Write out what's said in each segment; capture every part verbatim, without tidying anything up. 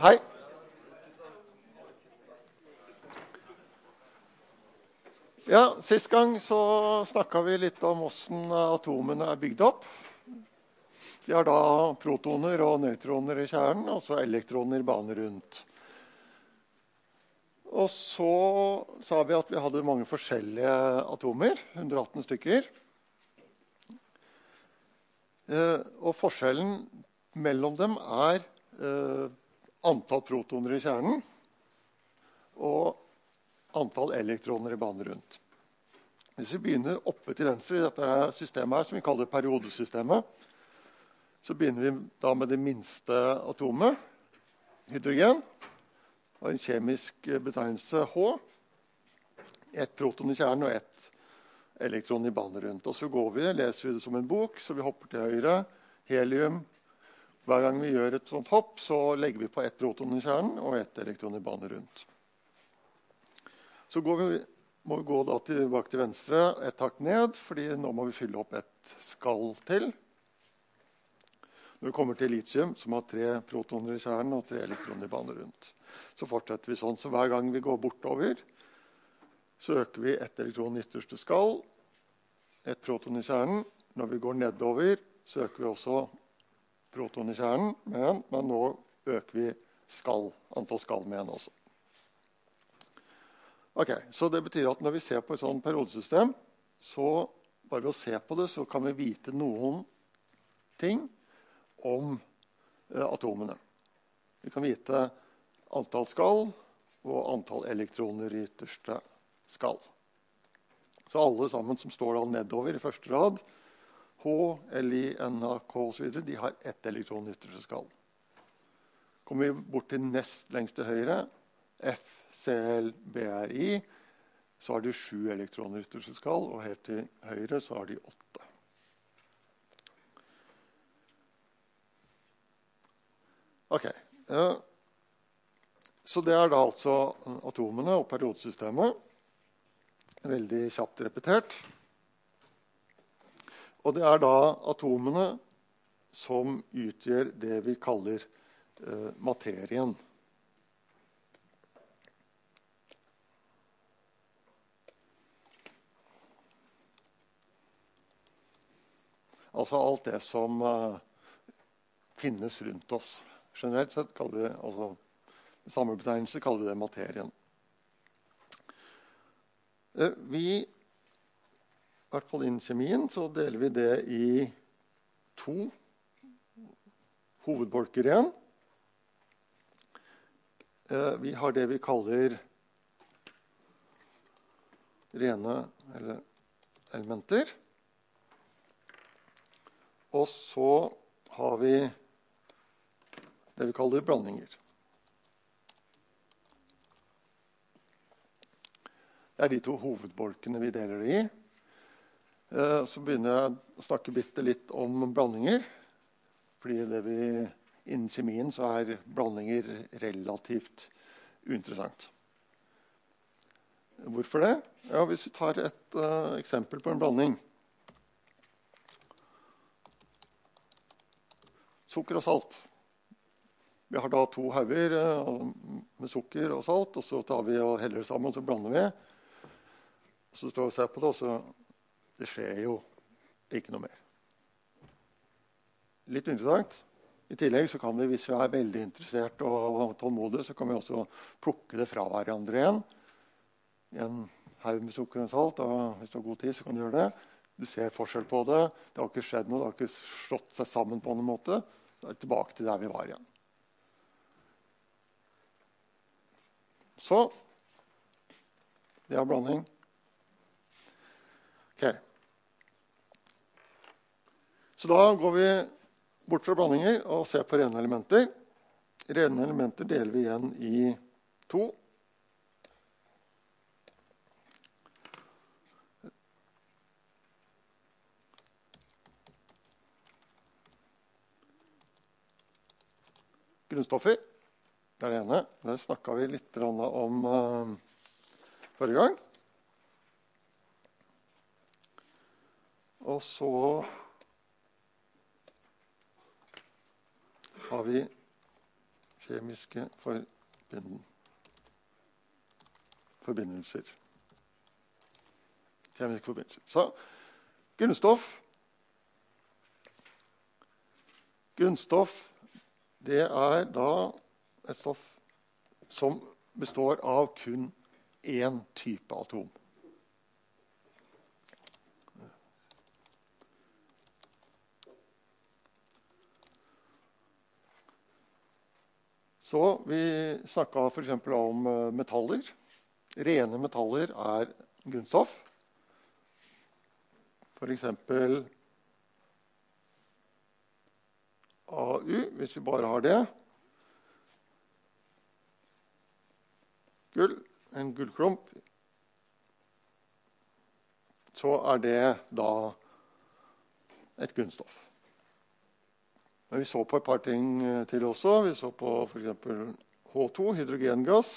Hei. Ja, sist gang så snakket vi litt om hvordan atomene er bygd opp. De har da protoner og nøytroner i kjernen, og så elektroner i bane rundt. Og så sa vi at vi hadde mange forskjellige atomer, hundre og atten stykker. Eh, og forskjellen mellom dem er eh, antall protoner i kjernen og antall elektroner i bane rundt. Hvis vi begynner oppe til venstre i dette systemet her, som vi kaller periodesystemet, så begynner vi da med det minste atomet, hydrogen, og en kjemisk betegnelse H, ett proton i kjernen og ett elektron i bane rundt. Og så går vi, leser vi det som en bok, så vi hopper til høyre, helium. Hver gang vi gjør et sånt hopp, så legger vi på ett proton i kjernen og ett elektron i bane rundt. Så går vi, må vi gå da tilbake til venstre et hakk ned, fordi nå må vi fylle opp et skall til. Når vi kommer til lithium, som har tre protoner i kjernen og tre elektroner i bane rundt. Så fortsetter vi sånn. Så hver gang vi går bortover, så øker vi ett elektron i ytterste skall, ett proton i kjernen. Når vi går nedover, så øker vi også proton i kjernen, men, men nå øker vi skall, antall skall med en også. Ok, så det betyr at når vi ser på et sånt periodesystem, så bare ved å se på det, så kan vi vite noen ting om eh, atomene. Vi kan vite antall skall og antall elektroner i ytterste skall. Så alle sammen som står da nedover i første rad, H, Li, N, K og så videre, de har ett elektron i ytterste skall. Kommer vi bort til nest lengst til høyre, F, C, L, B, R, I, så har de sju elektroner i ytterste skall, og helt til høyre så har de åtte. Ok, ja. Så det er da altså atomene og periodesystemet, veldig kjapt repetert. Og det er da atomene som utgjør det vi kaller eh, materien. Altså alt det som uh, finnes rundt oss. Generelt sett kaller vi, altså, med samme betegnelse kaller vi det materien. Uh, vi, i hvert fall innen kjemien, så deler vi det i to hovedbolker igjen. Uh, vi har det vi kaller rene eller elementer. Og så har vi det vi kaller blandinger. Det er de to hovedbolkene vi deler det i. Så begynner jeg å snakke bitte litt om blandinger. Fordi det vi, innen kjemien så er blandinger relativt uinteressant. Hvorfor det? Ja, hvis vi tar et uh, eksempel på en blanding. Sukker og salt. Vi har da to hauger med sukker og salt, og så tar vi og heller det sammen, og så blander vi. Og så står vi og ser på det, og så det skjer jo ikke noe mer. Litt interessant. I tillegg så kan vi, hvis vi er veldig interessert og tålmodige, så kan vi også plukke det fra hverandre igjen. I en haug med sukker og salt, og hvis du har god tid, så kan du gjøre det. Du ser forskjell på det. Det har ikke skjedd noe, det har ikke slått seg sammen på noen måte. Så er vi tilbake til der vi var igjen. Så, det er blanding. Ok. Så da går vi bort fra blandinger og ser på rene elementer. Rene elementer deler vi igjen i to. Grunnstoffer, det er det ene. Det snakket vi litt om uh, forrige gang. Og så har vi kjemiske forbind forbindelser. Kjemiske forbindelser. Så grunnstoff. Grunnstoff, det er da et stoff som består av kun én type atom. Så vi snakket for eksempel om metaller. Rene metaller er grunnstoff. For eksempel A U, hvis vi bare har det. Gull, en gullklump. Så er det da et grunnstoff. Men vi så på et par ting til også. Vi så på for eksempel H to, hydrogengass.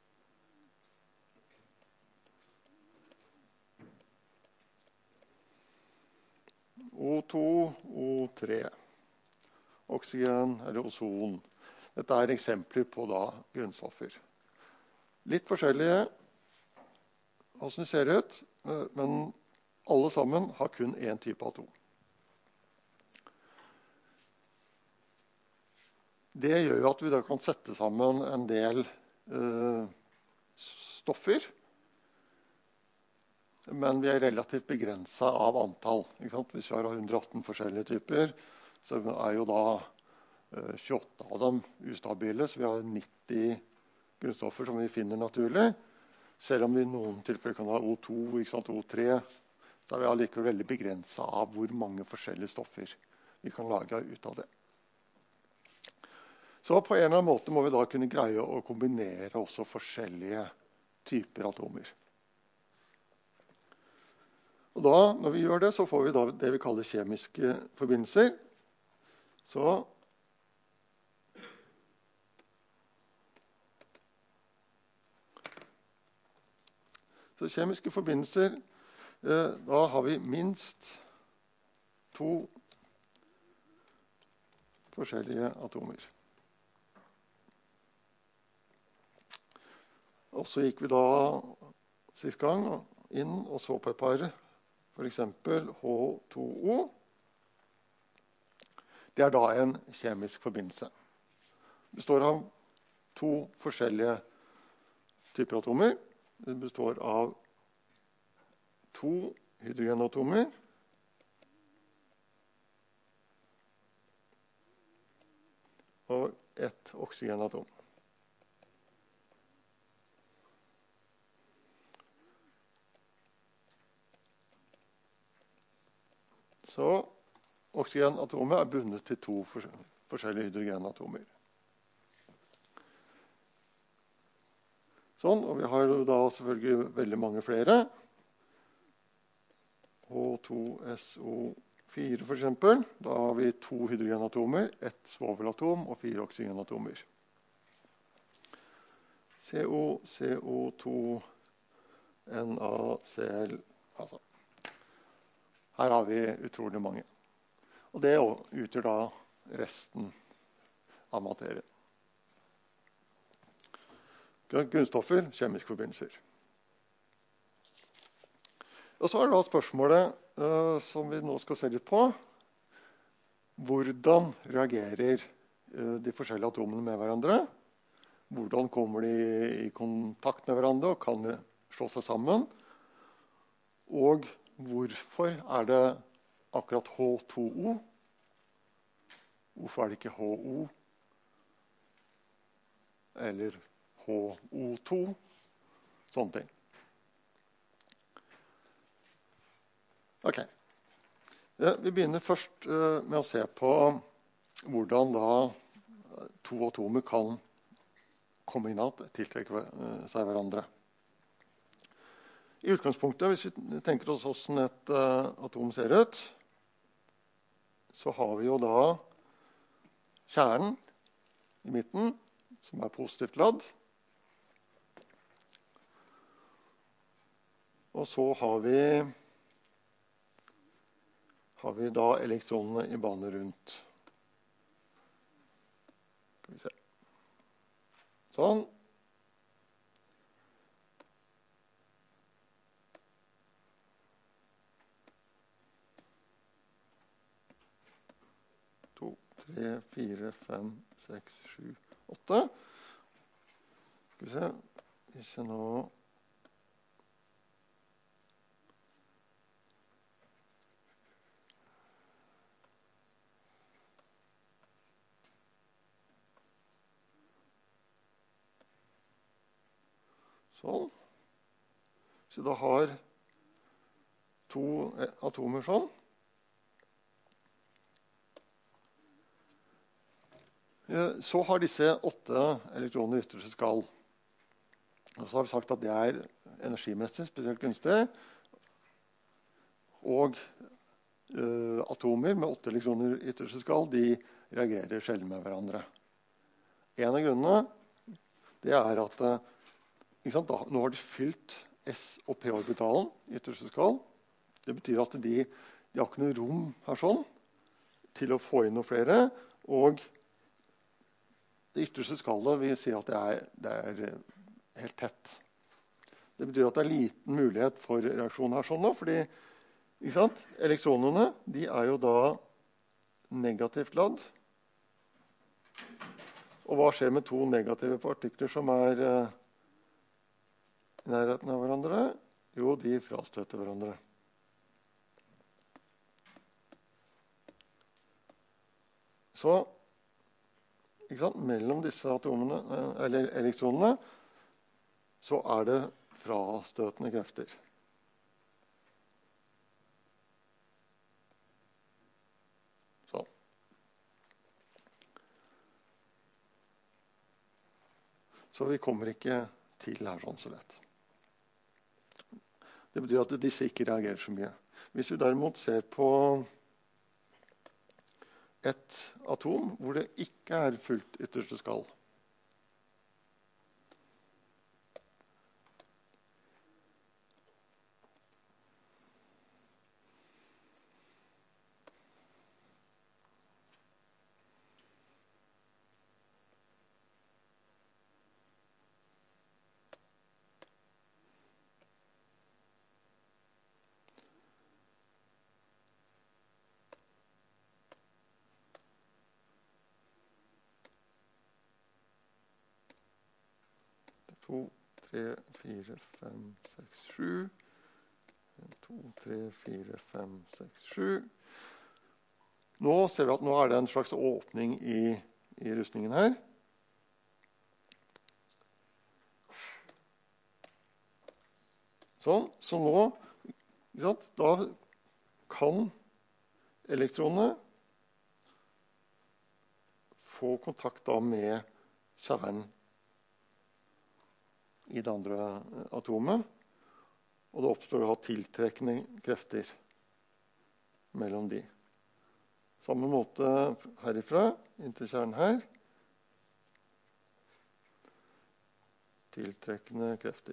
O to, O tre. Oksygen eller ozon. Dette er eksempler på da grunnstoffer. Litt forskjellige hvordan det ser ut, men alle sammen har kun én type atom. Det gjør jo at vi da kan sette sammen en del uh, stoffer, men vi er relativt begrenset av antall. Ikke sant? Hvis vi har hundre og atten forskjellige typer, så er jo da uh, tjueåtte av dem ustabile, så vi har nitti grunnstoffer som vi finner naturlig. Selv om vi i noen tilfeller kan ha O to, ikke sant? O tre, så er vi allikevel veldig begrenset av hvor mange forskjellige stoffer vi kan lage ut av det. Så på en eller annen måte må vi da kunne greie å kombinere også forskjellige typer atomer. Og da, når vi gjør det, så får vi da det vi kaller kjemiske forbindelser. Så Så kjemiske forbindelser, eh, da har vi minst to forskjellige atomer. Og så gikk vi da sist gang inn og så på et par, for eksempel H to O. Det er da en kjemisk forbindelse. Det består av to forskjellige typer atomer. Det består av to hydrogenatomer og ett oksygenatom. Så oksygenatomet er bundet til to forskjellige hydrogenatomer. Sånn, og vi har da selvfølgelig veldig mange flere. H to S O fire for eksempel. Da har vi to hydrogenatomer, ett svovelatom og fire oksygenatomer. C O, C O to, N A C L, altså. Her har vi utrolig mange. Og det utgjør da resten av materien. Grunnstoffer, kjemiske forbindelser. Og så er det da spørsmålet uh, som vi nå skal se litt på. Hvordan reagerer uh, de forskjellige atomene med hverandre? Hvordan kommer de i kontakt med hverandre og kan slå seg sammen? Og hvorfor er det akkurat H to O? Hvorfor er det ikke H O? Eller H O to? Sånne ting. Ok. Vi begynner først med å se på hvordan da to atomer kan komme inn og tiltrekke seg hverandre. I utgangspunktet, hvis vi tenker oss hvordan et uh, atom ser ut, så har vi jo da kjernen i midten, som er positivt ladd. Og så har vi, har vi da elektronene i bane rundt. Skal vi se. Sånn. To, tre, fire, fem, seks, sju, åtte. Skal vi se. Hvis jeg nå Sånn. Så da har to atomer sånn. Så har disse åtte elektroner i ytterste skall. Og så har vi sagt at det er energimessig spesielt gunstig. Og uh, atomer med åtte elektroner i ytterste skall, de reagerer sjelden med hverandre. En av grunnene det er at uh, Da, nå har de fylt S- og P-orbitalen i ytterste skall. Det betyr at de, de har ikke noe rom her sånn til å få inn noe flere. Og det ytterste skallet vi sier at det er, det er helt tett. Det betyr at det er liten mulighet for reaksjon her sånn nå, fordi ikke sant? Elektronene de er jo da negativt ladd. Og hva skjer med to negative partikler som er i nærheten av hverandre? Jo, de frastøter hverandre. Så, ikke sant? Mellom disse atomene, eller elektronene, så er det frastøtende krefter. Sånn. Så vi kommer ikke til her sånn så lett. Det betyr at disse ikke reagerer så mye. Hvis vi derimot ser på et atom hvor det ikke er fullt ytterste skall, to, tre, fire, fem, seks, sju. to, tre, fire, fem, seks, sju. Nå ser vi at nå er det en slags åpning i, i rustningen her. Sånn. Så nå, ikke sant, da kan elektronene få kontakt da med kjernen i det andre atomet, og det oppstår da tiltrekkende krefter mellom de. Samme måte herifra, inntil kjernen her. Tiltrekkende krefter.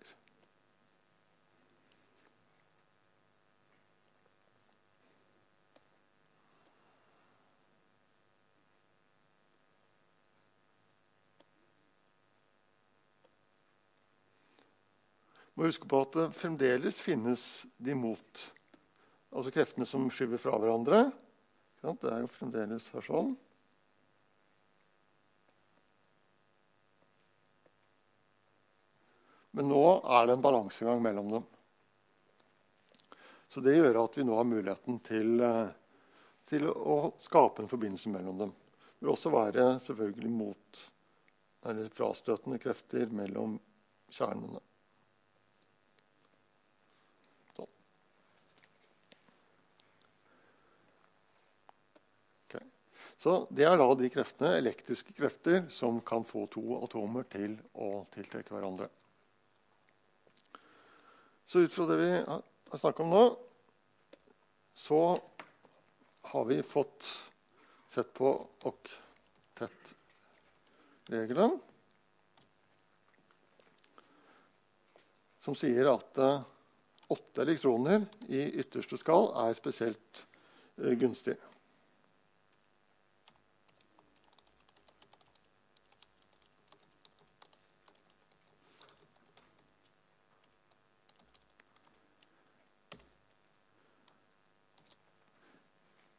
Må huske på at det fremdeles finnes de mot, altså kreftene som skyver fra hverandre. Det er jo fremdeles her sånn. Men nå er det en balansegang mellom dem. Så det gjør at vi nå har muligheten til, til å skape en forbindelse mellom dem. Det vil også være selvfølgelig mot, eller frastøtende krefter mellom kjernene. Så det er da de kreftene, elektriske krefter, som kan få to atomer til å tiltrekke hverandre. Så ut fra det vi har snakket om nå, så har vi fått sett på oktettregelen, som sier at åtte elektroner i ytterste skall er spesielt gunstig.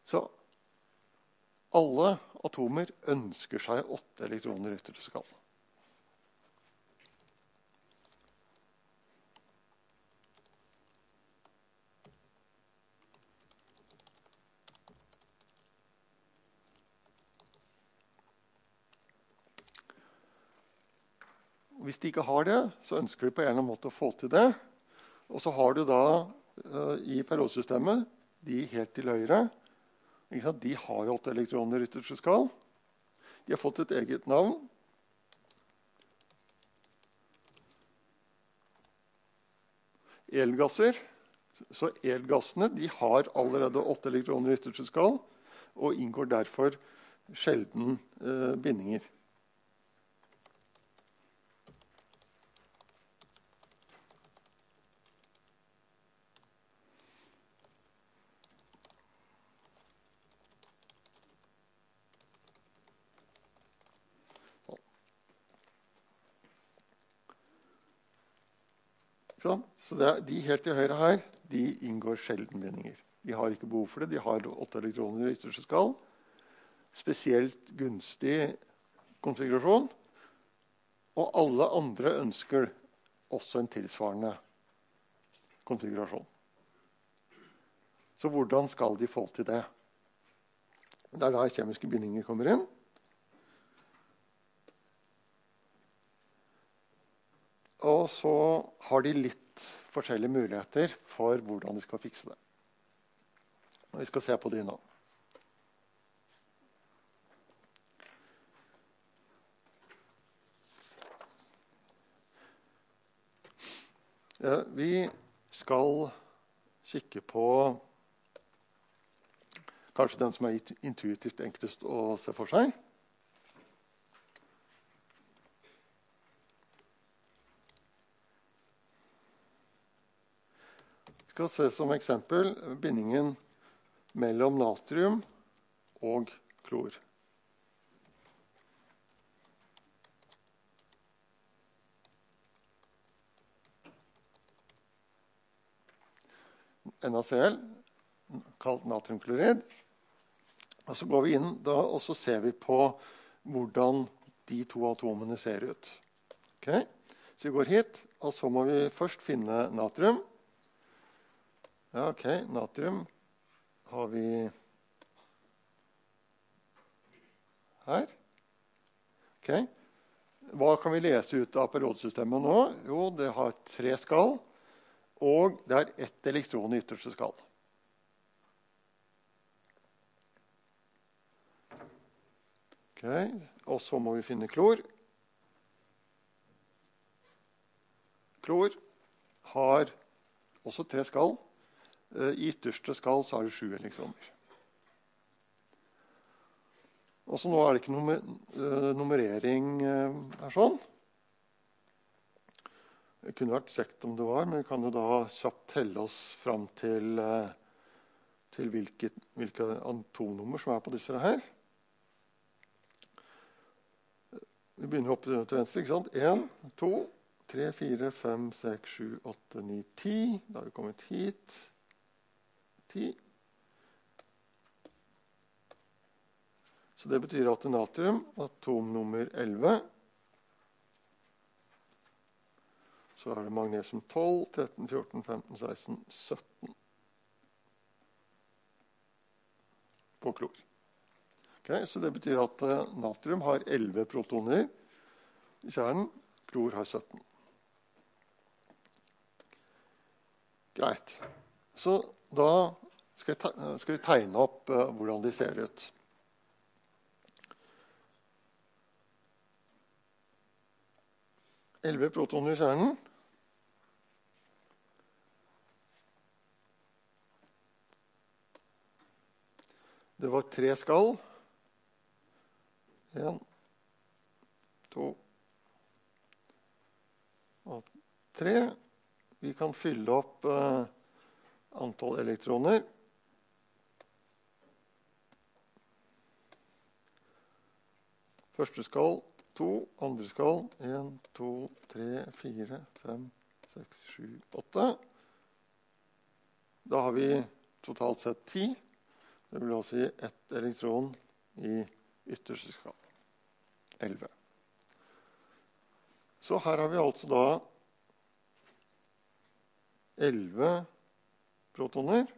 Så alle atomer ønsker seg åtte elektroner i ytterste skall. Hvis de ikke har det, så ønsker de på en eller annen måte å få til det. Og så har du da uh, i periodesystemet de helt til høyre. De har jo åtte elektroner i ytterste skall. De har fått et eget navn. Elgasser. Så elgassene de har allerede åtte elektroner i ytterste skall, og inngår derfor sjelden uh, bindinger. Så det er, de helt til høyre her, de inngår sjelden bindinger. De har ikke behov for det. De har åtte elektroner i ytterste skall. Spesielt gunstig konfigurasjon. Og alle andre ønsker også en tilsvarende konfigurasjon. Så hvordan skal de få til det? Det er da kjemiske bindinger kommer inn. Og så har de litt forskjellige muligheter for hvordan de skal fikse det. Og vi skal se på det nå. Vi skal kikke på kanskje den som er intuitivt enklest å se for seg. Vi skal se som eksempel bindingen mellom natrium og klor. NaCl, kalt natriumklorid. Og så går vi inn da, og så ser vi på hvordan de to atomene ser ut. Okay? Så vi går hit, og så må vi først finne natrium. Ja, ok, natrium har vi her. Ok, hva kan vi lese ut av periodesystemet nå? Jo, det har tre skall, og det er ett elektron i ytterste skall. Ok, og så må vi finne klor. Klor har også tre skall. I ytterste skall så er det sju elektroner. Og så nå er det ikke nummer, uh, nummerering uh, her sånn. Det kunne vært kjekt om det var, men vi kan jo da kjapt telle oss frem til, uh, til hvilke, hvilke atomnummer som er på disse her. Vi begynner opp til venstre, ikke sant? en, to, tre, fire, fem, seks, sju, åtte, ni, ti. Da har vi kommet hit. ti. Så det betyr at natrium, atom nummer elleve. Så er det magnesium tolv, tretten, fjorten, femten, seksten, sytten. På klor. Okay, så det betyr at natrium har elleve protoner i kjernen, klor har sytten. Greit. Så da skal, jeg skal vi tegne opp uh, hvordan de ser ut. elleve protoner i kjernen. Det var tre skall. En, to og tre. Vi kan fylle opp uh, antall elektroner. Første skall to, andre skall en, to, tre, fire, fem, seks, sju, åtte. Da har vi totalt sett ti. Det vil da si ett elektron i ytterste skall. elleve. Så her har vi altså da elleve protoner.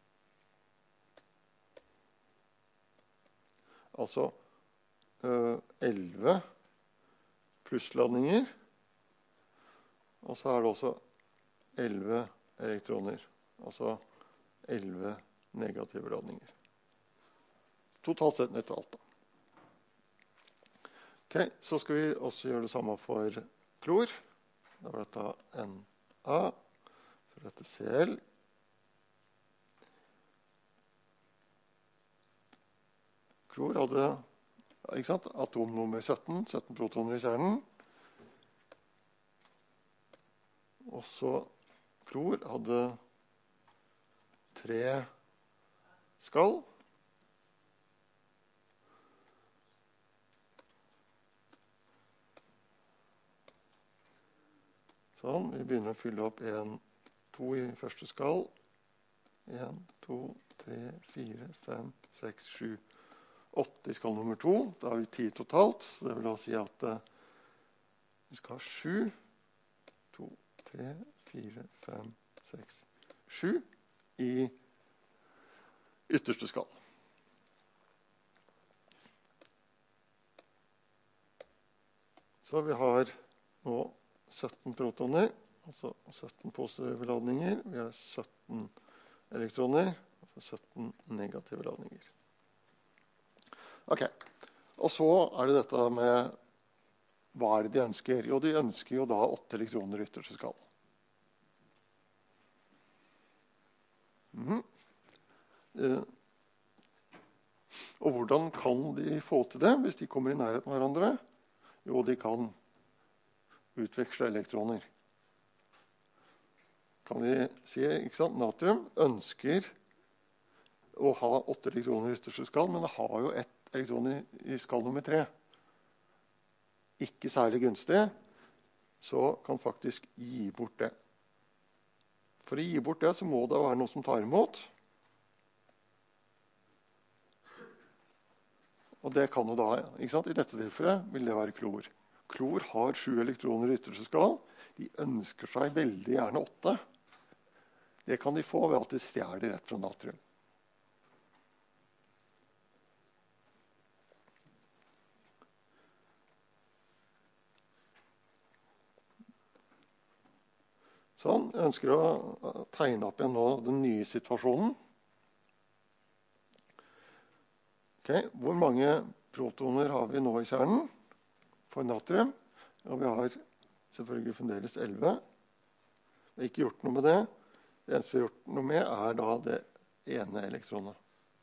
Altså elleve plussladninger. Og så er det også elleve elektroner. Altså elleve negative ladninger. Totalt sett nøytralt da. Ok, så skal vi også gjøre det samme for klor. Da var dette Na, så dette Cl. Klor hadde, ikke sant, atom nummer sytten, sytten protoner i kjernen. Og så klor hadde tre skall. Sånn, vi begynner å fylle opp en, to i første skall. en, to, tre, fire, fem, seks, sju, åtte i skall nummer to. Da har vi ti totalt, så det vil da si at uh, vi skal ha sju, to, tre, fire, fem, seks, sju i ytterste skall. Så vi har nå sytten protoner, altså sytten positive ladninger. Vi har sytten elektroner, altså sytten negative ladninger. Ok, og så er det dette med hva er det de ønsker? Jo, de ønsker jo da åtte elektroner i ytterste skall. Mm. Eh, og hvordan kan de få til det hvis de kommer i nærheten av hverandre? Jo, de kan utveksle elektroner. Kan vi si, ikke sant? Natrium ønsker å ha åtte elektroner i ytterste skall, men det har jo ett elektron i, i skall nummer tre. Ikke særlig gunstig, så kan faktisk gi bort det. For å gi bort det, så må det være noe som tar imot. Og det kan jo da, ikke sant? I dette tilfellet vil det være klor. Klor har sju elektroner i ytterste skall. De ønsker seg veldig gjerne åtte. Det kan de få ved at de stjeler rett fra natrium. Sånn, jeg ønsker å tegne opp igjen nå den nye situasjonen. Okay, hvor mange protoner har vi nå i kjernen for natrium? Og vi har selvfølgelig fremdeles elleve. Vi har ikke gjort noe med det. Det eneste vi har gjort noe med er da det ene elektronet.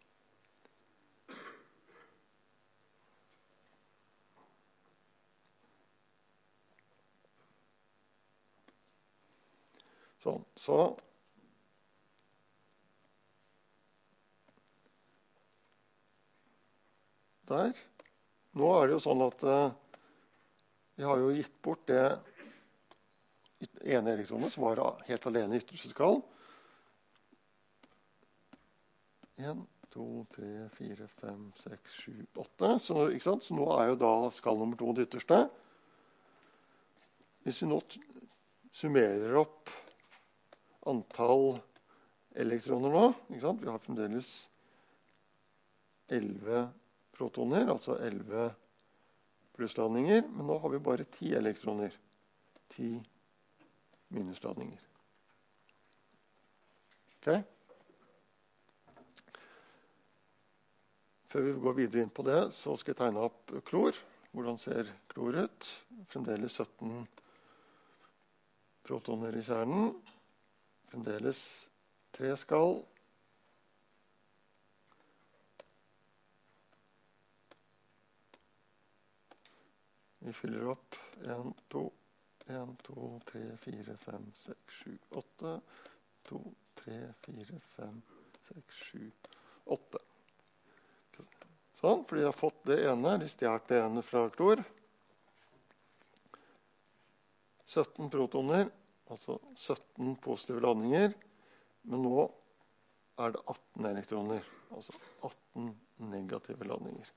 Sånn, så der. Nå er det jo sånn at uh, vi har jo gitt bort det ene elektronet som var helt alene i ytterste skall. en, to, tre, fire, fem, seks, sju, åtte. Så, ikke sant? Så nå er jo da skall nummer to det ytterste. Hvis vi nå summerer opp antall elektroner nå, ikke sant? Vi har fremdeles elleve protoner, altså elleve plussladninger, men nå har vi bare ti elektroner. ti minusladninger. Ok? Før vi går videre inn på det, så skal jeg tegne opp klor. Hvordan ser klor ut? Fremdeles sytten protoner i kjernen. Fremdeles tre skall. Vi fyller opp en, to, en, to, tre, fire, fem, seks, sju, åtte. to, tre, fire, fem, seks, sju, åtte. Sånn, fordi jeg har fått det ene, de stjert det ene fra klor. sytten protoner, altså sytten positive ladninger. Men nå er det atten elektroner. Altså atten negative ladninger.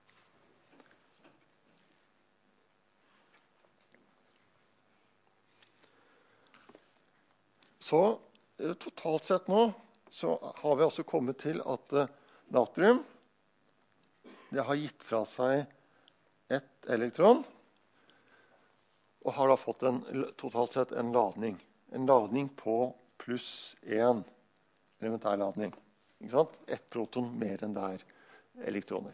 Så totalt sett nå så har vi altså kommet til at uh, natrium det har gitt fra seg ett elektron og har da fått en, totalt sett en ladning. En ladning på pluss én elementær ladning. Ikke sant? Ett proton mer enn det er elektroner.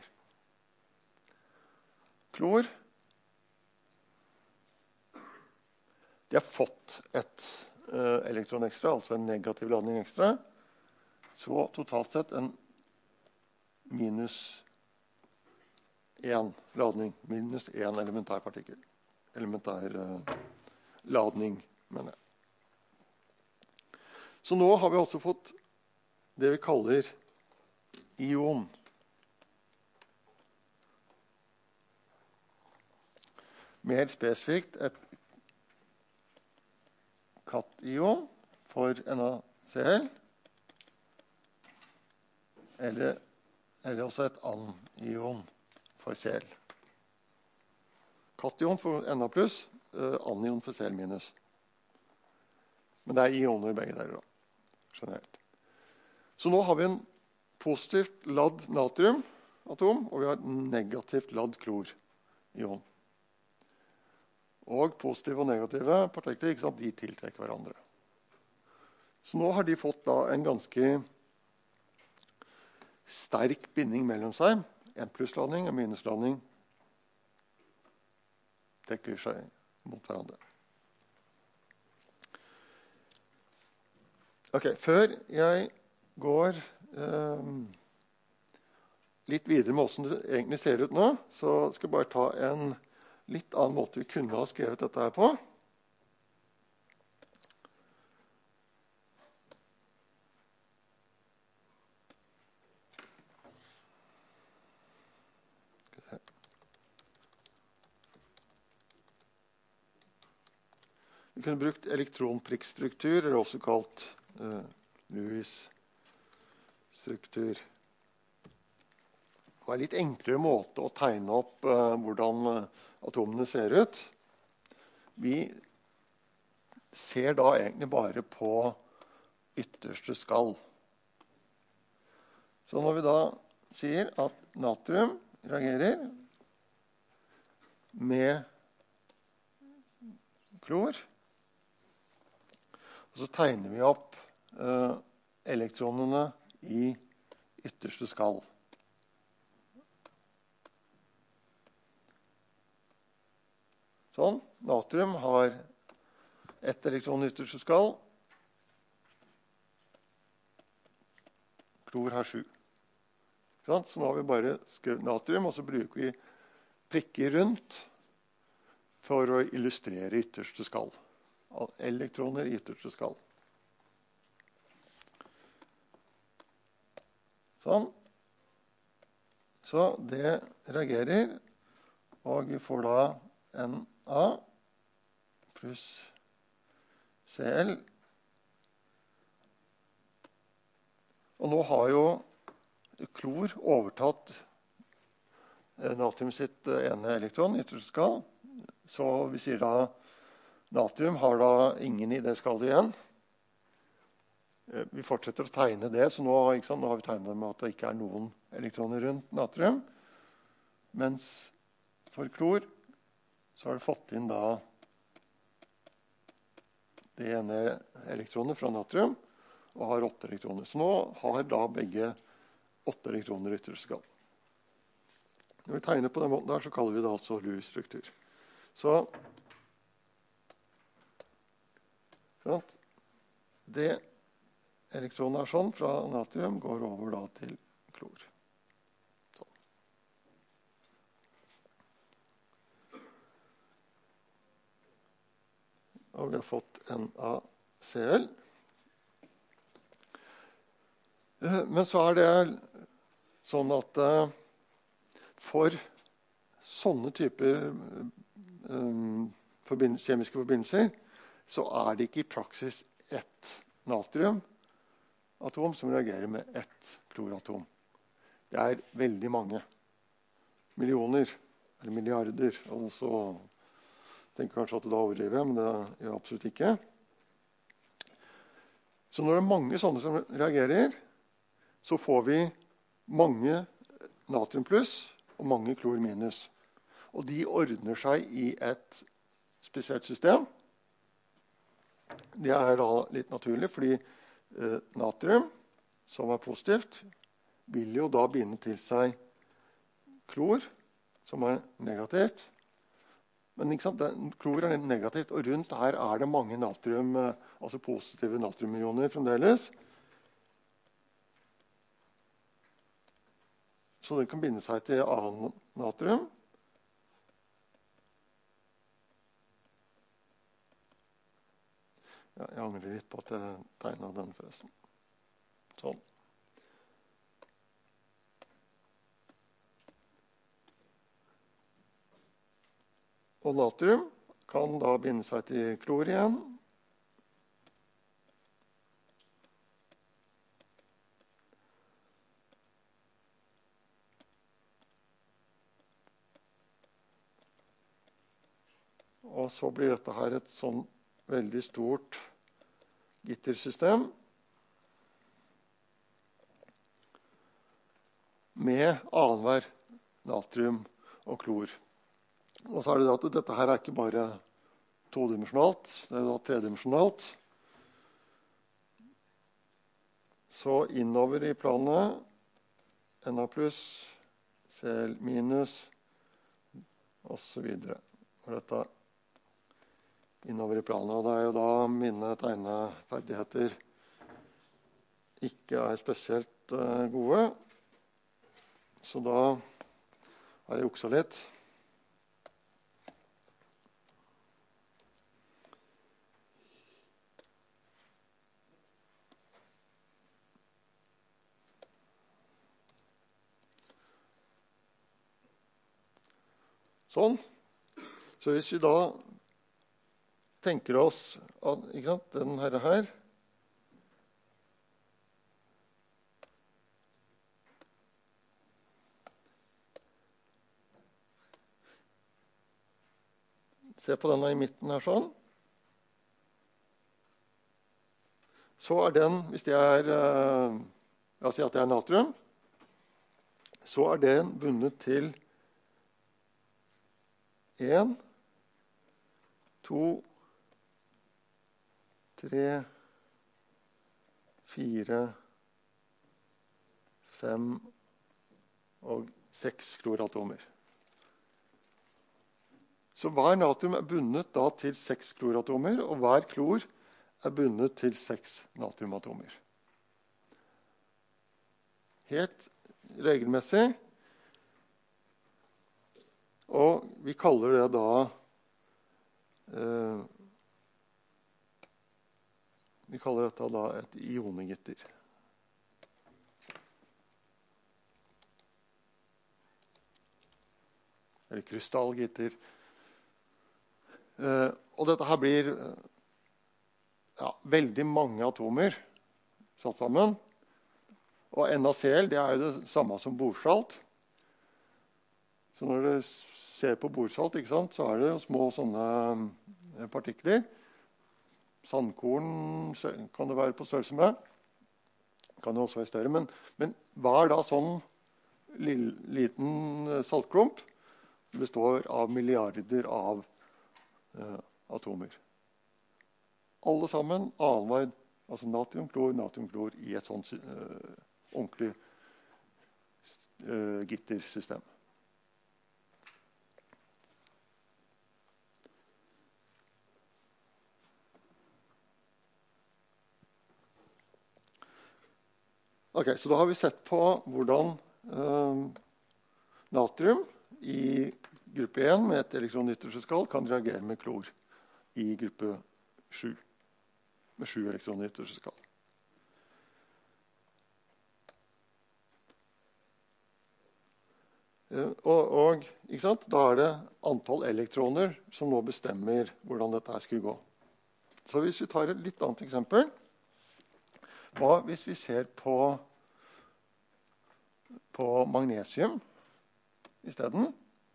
Klor de har fått et uh, elektron ekstra, altså en negativ ladning ekstra. Så totalt sett en minus én ladning, minus én elementær partikkel. Elementær uh, ladning, mener jeg. Så nå har vi altså fått det vi kaller ion. Mer spesifikt et kation for NaCl, eller, eller også et anion for Cl. Kation for Na pluss, uh, anion for Cl minus. Men det er ioner begge deler, generelt. Så nå har vi en positivt ladd natriumatom, og vi har et negativt ladd klorion. Og positive og negative partikler, ikke sant, de tiltrekker hverandre. Så nå har de fått da en ganske sterk binding mellom seg. En plussladning og minusladning dekker seg mot hverandre. Ok, før jeg går eh, litt videre med hvordan det egentlig ser ut nå, så skal jeg bare ta en litt annen måte vi kunne ha skrevet dette her på. Vi kunne brukt elektronprikkstruktur, eller også kalt uh, Lewis-struktur. Det var en litt enklere måte å tegne opp uh, hvordan uh, atomene ser ut. Vi ser da egentlig bare på ytterste skall. Så når vi da sier at natrium reagerer med klor, og så tegner vi opp uh, elektronene i ytterste skall. Sånn. Natrium har ett elektron i ytterste skall. Klor har sju. Sånn. Så nå har vi bare skrevet natrium, og så bruker vi prikker rundt for å illustrere ytterste skall. Elektroner i ytterste skall. Sånn. Så det reagerer, og vi får da Na pluss Cl. Og nå har jo klor overtatt natrium sitt ene elektron i ytterste skall. Så vi sier da natrium har da ingen i det skallet igjen. Vi fortsetter å tegne det, så nå, ikke sant, nå har vi tegnet med at det ikke er noen elektroner rundt natrium. Mens for klor så har det fått inn da det ene elektronet fra natrium, og har åtte elektroner. Så nå har da begge åtte elektroner i ytterste skall. Når vi tegner på den måten der, så kaller vi det altså Lewis-struktur. Så sånn, det elektronet er sånn fra natrium går over da til klor. Sånn. Og vi har fått NaCl. Men så er det sånn at for sånne typer um, forbind- kjemiske forbindelser så er det ikke i praksis ett natriumatom som reagerer med ett kloratom. Det er veldig mange. Millioner, eller milliarder. Og så tenker jeg kanskje at det da overdriver, men det gjør jeg absolutt ikke. Så når det er mange sånne som reagerer, så får vi mange natrium pluss og mange klor minus. Og de ordner seg i et spesielt system. Det er da litt naturlig, fordi eh, natrium, som er positivt, vil jo da binde til seg klor, som er negativt. Men ikke sant? Klor er negativt, og rundt her er det mange natrium, altså positive natriumioner fremdeles. Så det kan binde seg til annen natrium. Ja, jeg angrer litt på at jeg tegnet den forresten. Sånn. Og natrium kan da binde seg til klor igjen. Og så blir dette her et sånn veldig stort gittersystem med annenhver natrium og klor. Og så er det det at dette her er ikke bare todimensjonalt, det er da tredimensjonalt. Så innover i planet, Na pluss, Cl minus, og så videre. Og dette innover i planet, og det er jo da mine tegneferdigheter ikke er spesielt uh, gode. Så da har jeg juksa litt. Sånn. Så hvis vi da tenker oss at ikke sant, den her, her se på denne i midten her sånn. Så er den, hvis det er, la oss si at det er natrium, så er den bundet til en, to, tre, fire, fem og seks kloratomer. Så hver natrium er bundet da til seks kloratomer, og hver klor er bundet til seks natriumatomer. Helt regelmessig. Og vi kaller det da eh, vi kaller dette da et ionegitter. Eller krystallgitter. Eh, og dette her blir ja, veldig mange atomer satt sammen. Og NaCl, det er jo det samme som bordsalt. Så når du ser på bordsalt, ikke sant, så er det jo små sånne partikler. Sandkorn kan det være på størrelse med. Kan det også være større. Men, men hver da sånn liten saltklump består av milliarder av uh, atomer. Alle sammen annenhver, altså natriumklor, natriumklor i et sånt uh, ordentlig uh, gittersystem. Ok, så da har vi sett på hvordan eh, natrium i gruppe én med et elektronnytterskall kan reagere med klor i gruppe sju med sju elektronnytterskall. Eh, og, og ikke sant? Da er det antall elektroner som nå bestemmer hvordan dette her skulle gå. Så hvis vi tar et litt annet eksempel, hva hvis vi ser på på magnesium i stedet.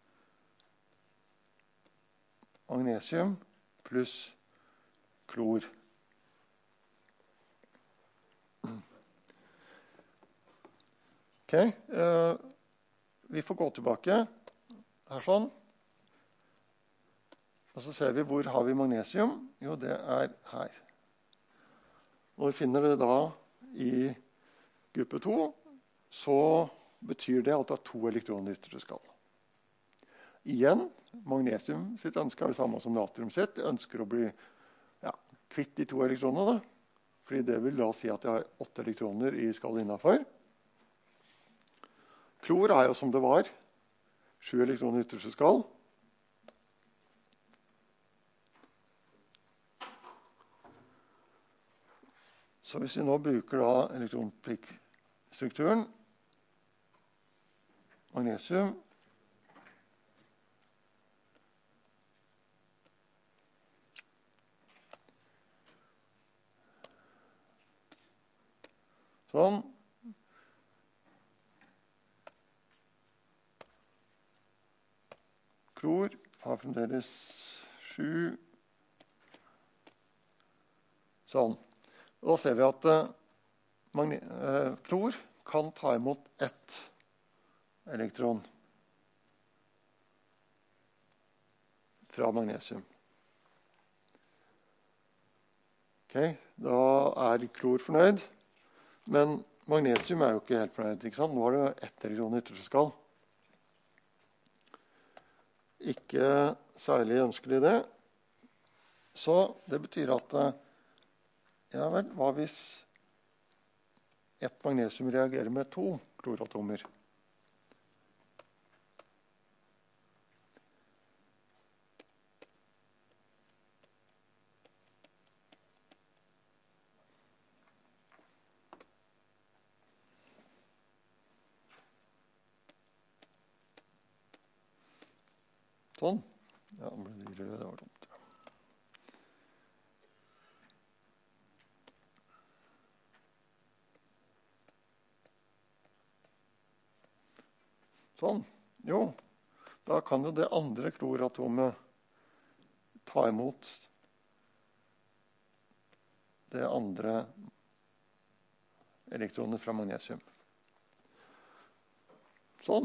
Magnesium pluss klor. Ok, eh, vi får gå tilbake her sånn. Og så ser vi hvor har vi magnesium. Jo, det er her. Når vi finner det da i gruppe to, så betyr det at det er to elektroner i ytterste skall. Igjen, magnesium sitt ønske er det samme som natrium sitt. Det ønsker å bli ja, kvitt de to elektronene, da. Fordi det vil da si at jeg har åtte elektroner i skallet innenfor. Klor er jo som det var. Sju elektroner i ytterste skall. Så hvis vi nå bruker da elektronprikkstrukturen, magnesium, sånn. Klor har fremdeles sju. Sånn. Og da ser vi at eh, magne eh, klor kan ta imot ett elektron fra magnesium. Ok, da er klor fornøyd. Men magnesium er jo ikke helt fornøyd, ikke sant? Nå har det ett elektron i ytterste skall. Ikke særlig ønskelig det. Så det betyr at ja vel, hva hvis et magnesium reagerer med to kloratomer? Sånn. Ja, nå ble det rød, det var dumt. Sånn. Jo, da kan jo det andre kloratomet ta imot det andre elektronet fra magnesium. Sånn.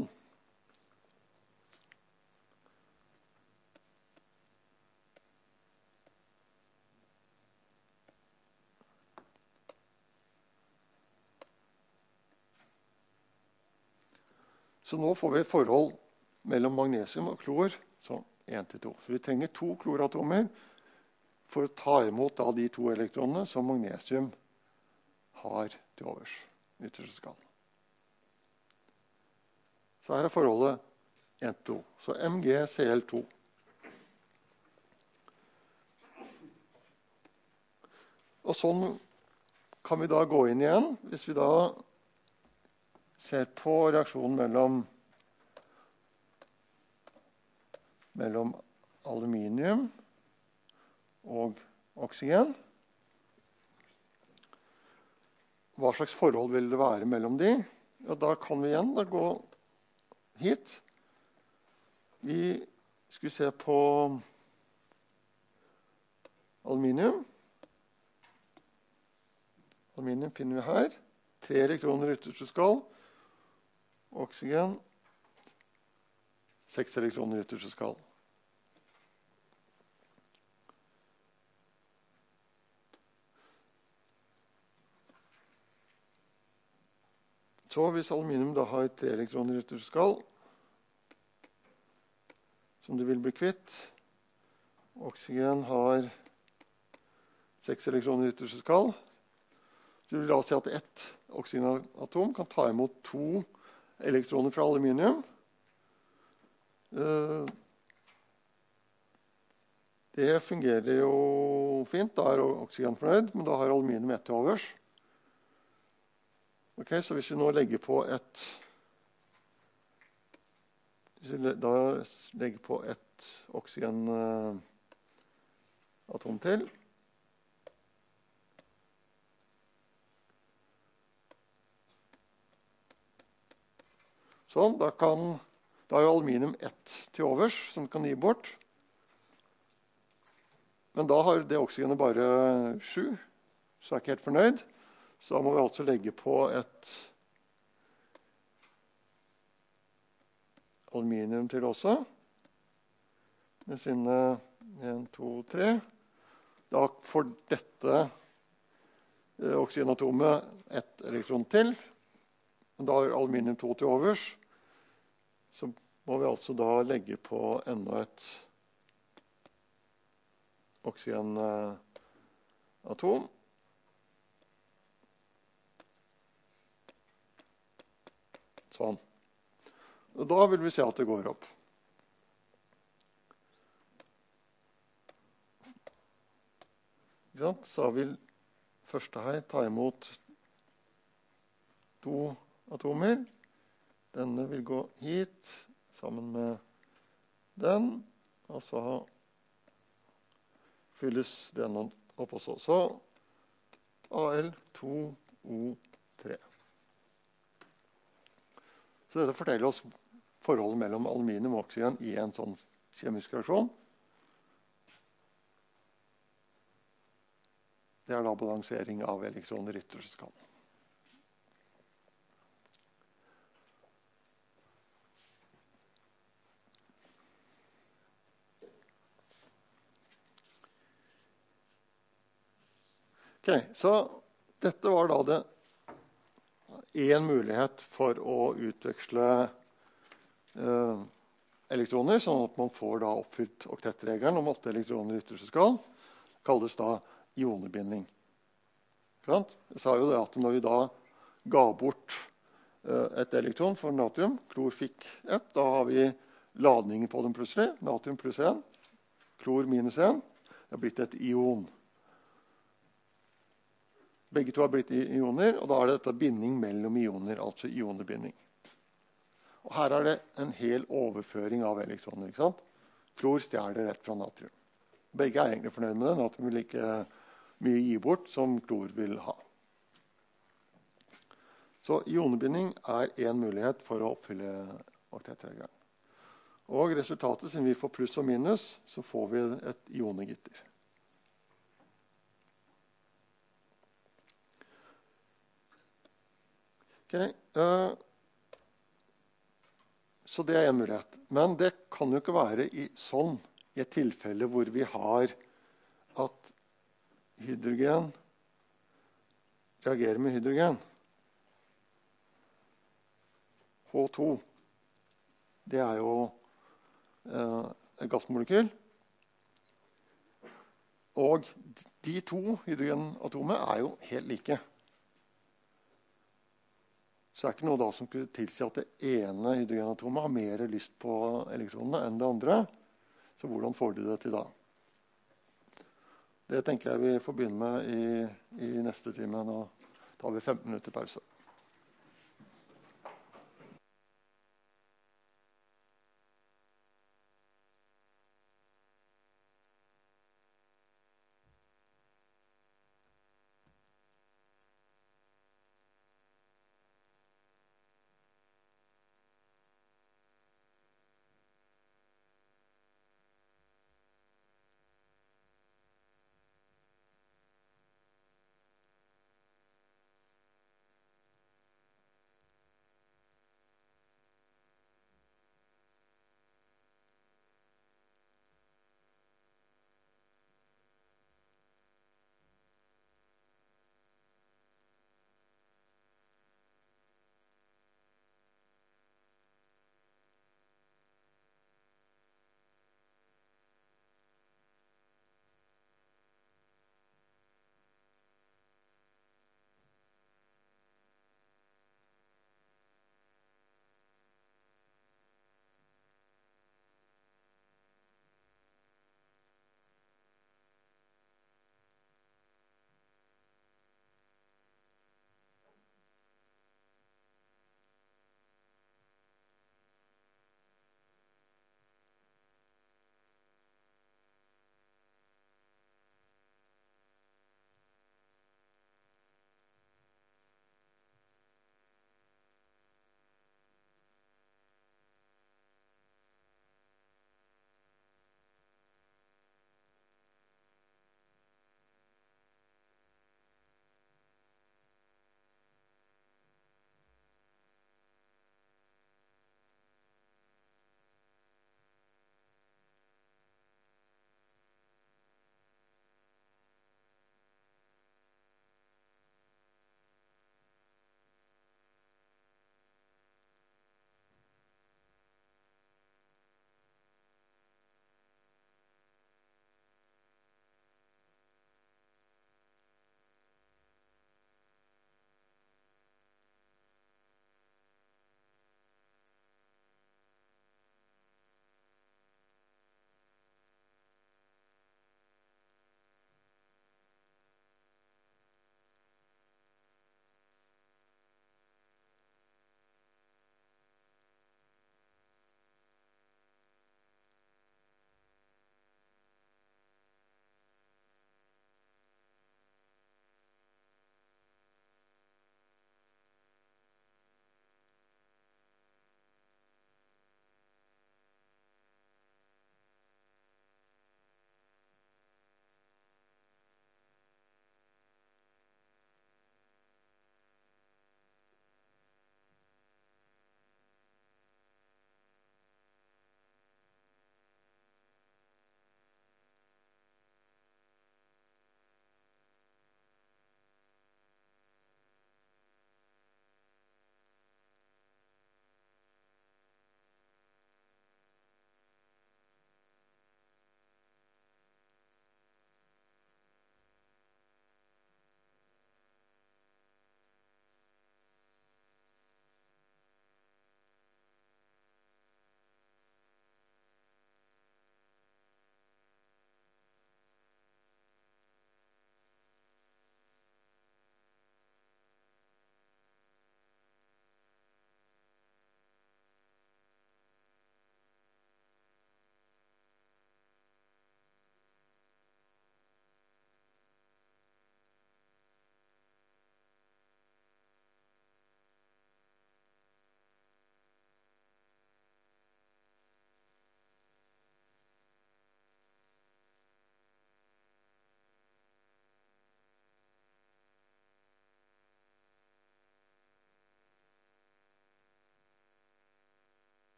Så nå får vi et forhold mellom magnesium og klor, så én til to. Så vi trenger to kloratomer for å ta imot da de to elektronene som magnesium har til overs i ytterste skall. Så her er forholdet én til to. Så M G C L to. Og sånn kan vi da gå inn igjen, hvis vi da ser på reaksjonen mellom, mellom aluminium og oksygen. Hva slags forhold vil det være mellom de? Ja, da kan vi igjen da gå hit. Vi skulle se på aluminium. Aluminium finner vi her. Tre elektroner i ytterste skall. Oksygen, seks elektroner i ytterste skall. Så hvis aluminium da har tre elektroner i ytterste skall, som du vil bli kvitt, oksygen har seks elektroner i ytterste skall, så vil vi da si at ett oksygenatom kan ta imot to elektroner fra aluminium. Det fungerer jo fint. Da er oksygen fornøyd, men da har aluminium ett til overs. Ok, så hvis vi nå legger på et hvis vi da legger på et oksygenatom til, Sånn, da, kan, da er jo aluminium ett til overs, som kan gi bort. Men da har det oksygenet bare sju, så er jeg ikke helt fornøyd. Så da må vi altså legge på et aluminium til også, med sine en, to, tre. Da får dette eh, oksygenatomet ett elektron til. Men da har aluminium to til overs. Så må vi altså da legge på enda et oksygenatom. Sånn. Og da vil vi se at det går opp. Så vil første her ta imot to atomer. Denne vil gå hit sammen med den, og så fylles den opp også. Så A L to O tre. Så dette forteller oss forholdet mellom aluminium og oksygen i en sånn kjemisk reaksjon. Det er da balansering av elektroner i ytterste skall. Ok, så dette var da det en mulighet for å utveksle eh, elektroner, sånn at man får da oppfylt oktettregelen om åtte elektroner i ytterste skall. Det kalles da ionebinding. Jeg sa jo det at når vi da ga bort et elektron for natrium, klor fikk ett, da har vi ladningen på den plutselig, natrium pluss en, klor minus en, det har blitt et ion. Begge to har blitt ioner, og da er det dette binding mellom ioner, altså ionebinding. Og her er det en hel overføring av elektroner, ikke sant? Klor stjeler rett fra natrium. Begge er egentlig fornøyd med det, natrium vil ikke mye gi bort som klor vil ha. Så ionebinding er en mulighet for å oppfylle oktettregelen. Og resultatet, siden vi får pluss og minus, så får vi et ionegitter. Ok, uh, så det er en mulighet. Men det kan jo ikke være i, sånn i et tilfelle hvor vi har at hydrogen reagerer med hydrogen. H to, det er jo eh, et gassmolekyl. Og de to hydrogenatomer er jo helt like. Så det er ikke noe da som kunne tilsi at det ene hydrogenatomet har mer lyst på elektronene enn det andre. Så hvordan får du det til da? Det tenker jeg vi får begynne med i, i neste time. Nå tar vi femten minutter pause.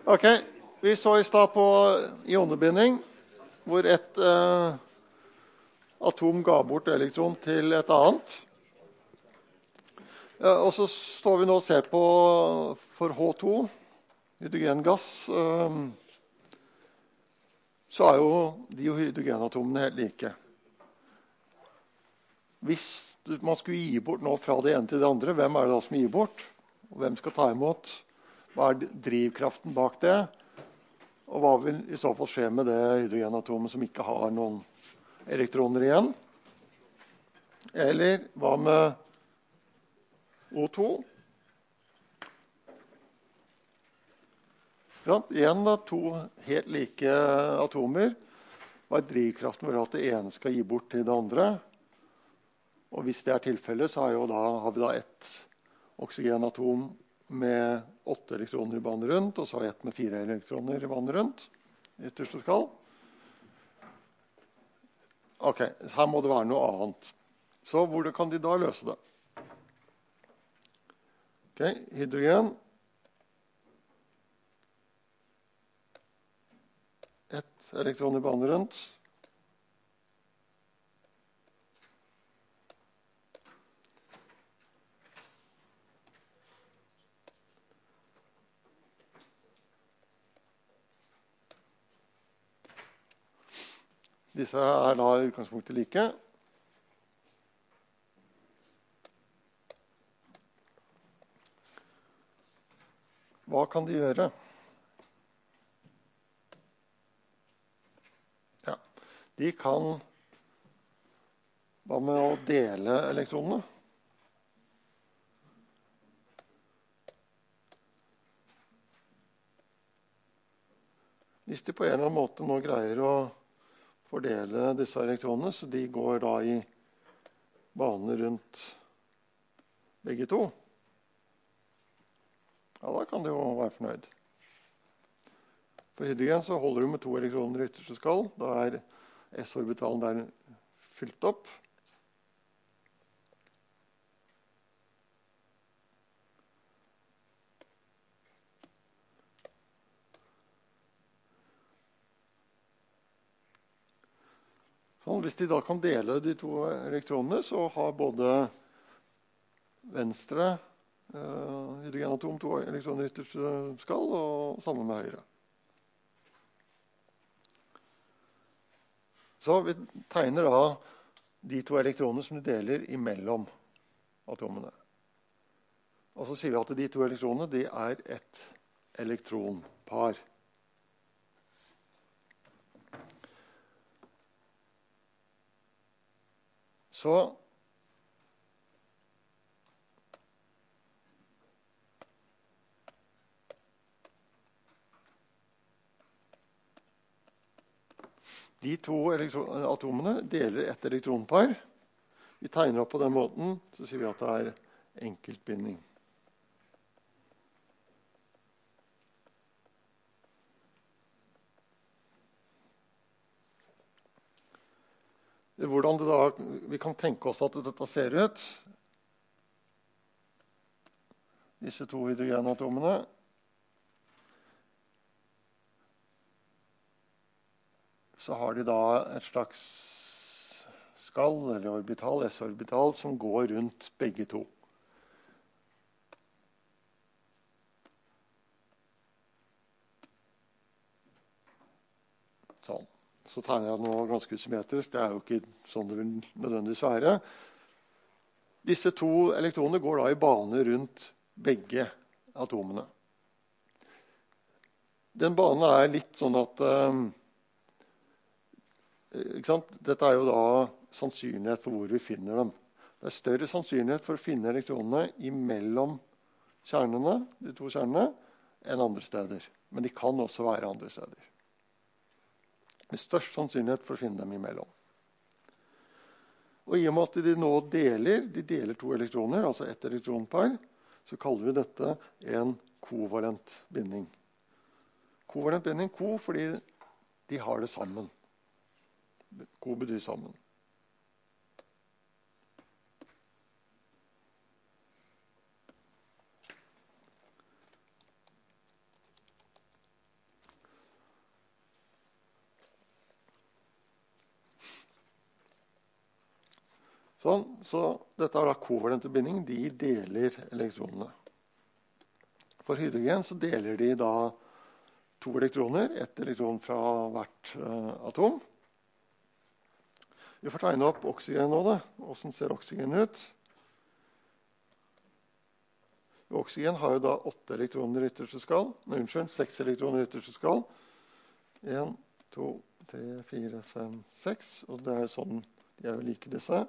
Ok, vi så i stad på ionebinding, hvor et eh, atom ga bort elektron til et annet. Ja, og så står vi nå og ser på for H to, hydrogengass, eh, så er jo de hydrogenatomene helt like. Hvis man skulle gi bort nå fra det ene til det andre, hvem er det da som gir bort? Og hvem skal ta imot? Hva er drivkraften bak det? Og hva vil i så fall skje med det hydrogenatomet som ikke har noen elektroner igjen? Eller hva med O to? Ja, igjen da, to helt like atomer. Hva er drivkraften for at det ene skal gi bort til det andre? Og hvis det er tilfellet, så har, jo da, har vi da et oksygenatom med åtte elektroner i banen rundt, og så et med fire elektroner i banen rundt, ytterste skall. Ok, her må det være noe annet. Så hvordan kan de da løse det? Ok, hydrogen. Et elektron i banen rundt. Disse er da i utgangspunktet like. Hva kan de gjøre? Ja, de kan, hva med å dele elektronene? Hvis de på en eller annen måte nå greier å fordele disse elektronene, så de går da i bane rundt begge to. Ja, da kan de jo være fornøyd. For hydrogen så holder du med to elektroner i ytterste skall. Da er S-orbitalen der fylt opp. Sånn, hvis de da kan dele de to elektronene, så har både venstre eh, hydrogenatom to elektroner i ytterste skall, og sammen med høyre. Så vi tegner da de to elektronene som de deler imellom atomene. Og så sier vi at de to elektronene de er et elektronpar. Så de to atomene deler et elektronpar. Vi tegner opp på den måten, så sier vi at det er enkeltbinding. Hvordan det da, vi kan tenke oss at dette ser ut. Disse to hydrogenatomene. Så har de da et slags skall, eller orbital, S-orbital, som går rundt begge to. Sånn. Så tegner jeg noe ganske symmetrisk. Det er jo ikke sånn det vil nødvendigvis være. Disse to elektronene går da i bane rundt begge atomene. Den banen er litt sånn at um, ikke sant? Dette er jo da sannsynlighet for hvor vi finner dem. Det er større sannsynlighet for å finne elektronene imellom kjernene, de to kjernene, enn andre steder. Men de kan også være andre steder. Med størst sannsynlighet for å finne dem imellom. Og i og med at de nå deler, de deler to elektroner, altså ett elektronpar, så kaller vi dette en kovalent binding. Kovalent binding, ko, fordi de har det sammen. Ko betyr sammen. Sånn, så dette er da kovalente binding. De deler elektronene. For hydrogen så deler de da to elektroner, ett elektron fra hvert uh, atom. Vi får tegne opp oksygen nå, da. Hvordan ser oksygen ut? Oksygen har jo da åtte elektroner i ytterste skall. Nei, unnskyld, seks elektroner i ytterste skall. En, to, tre, fire, fem, seks. Og det er sånn, de er jo like disse.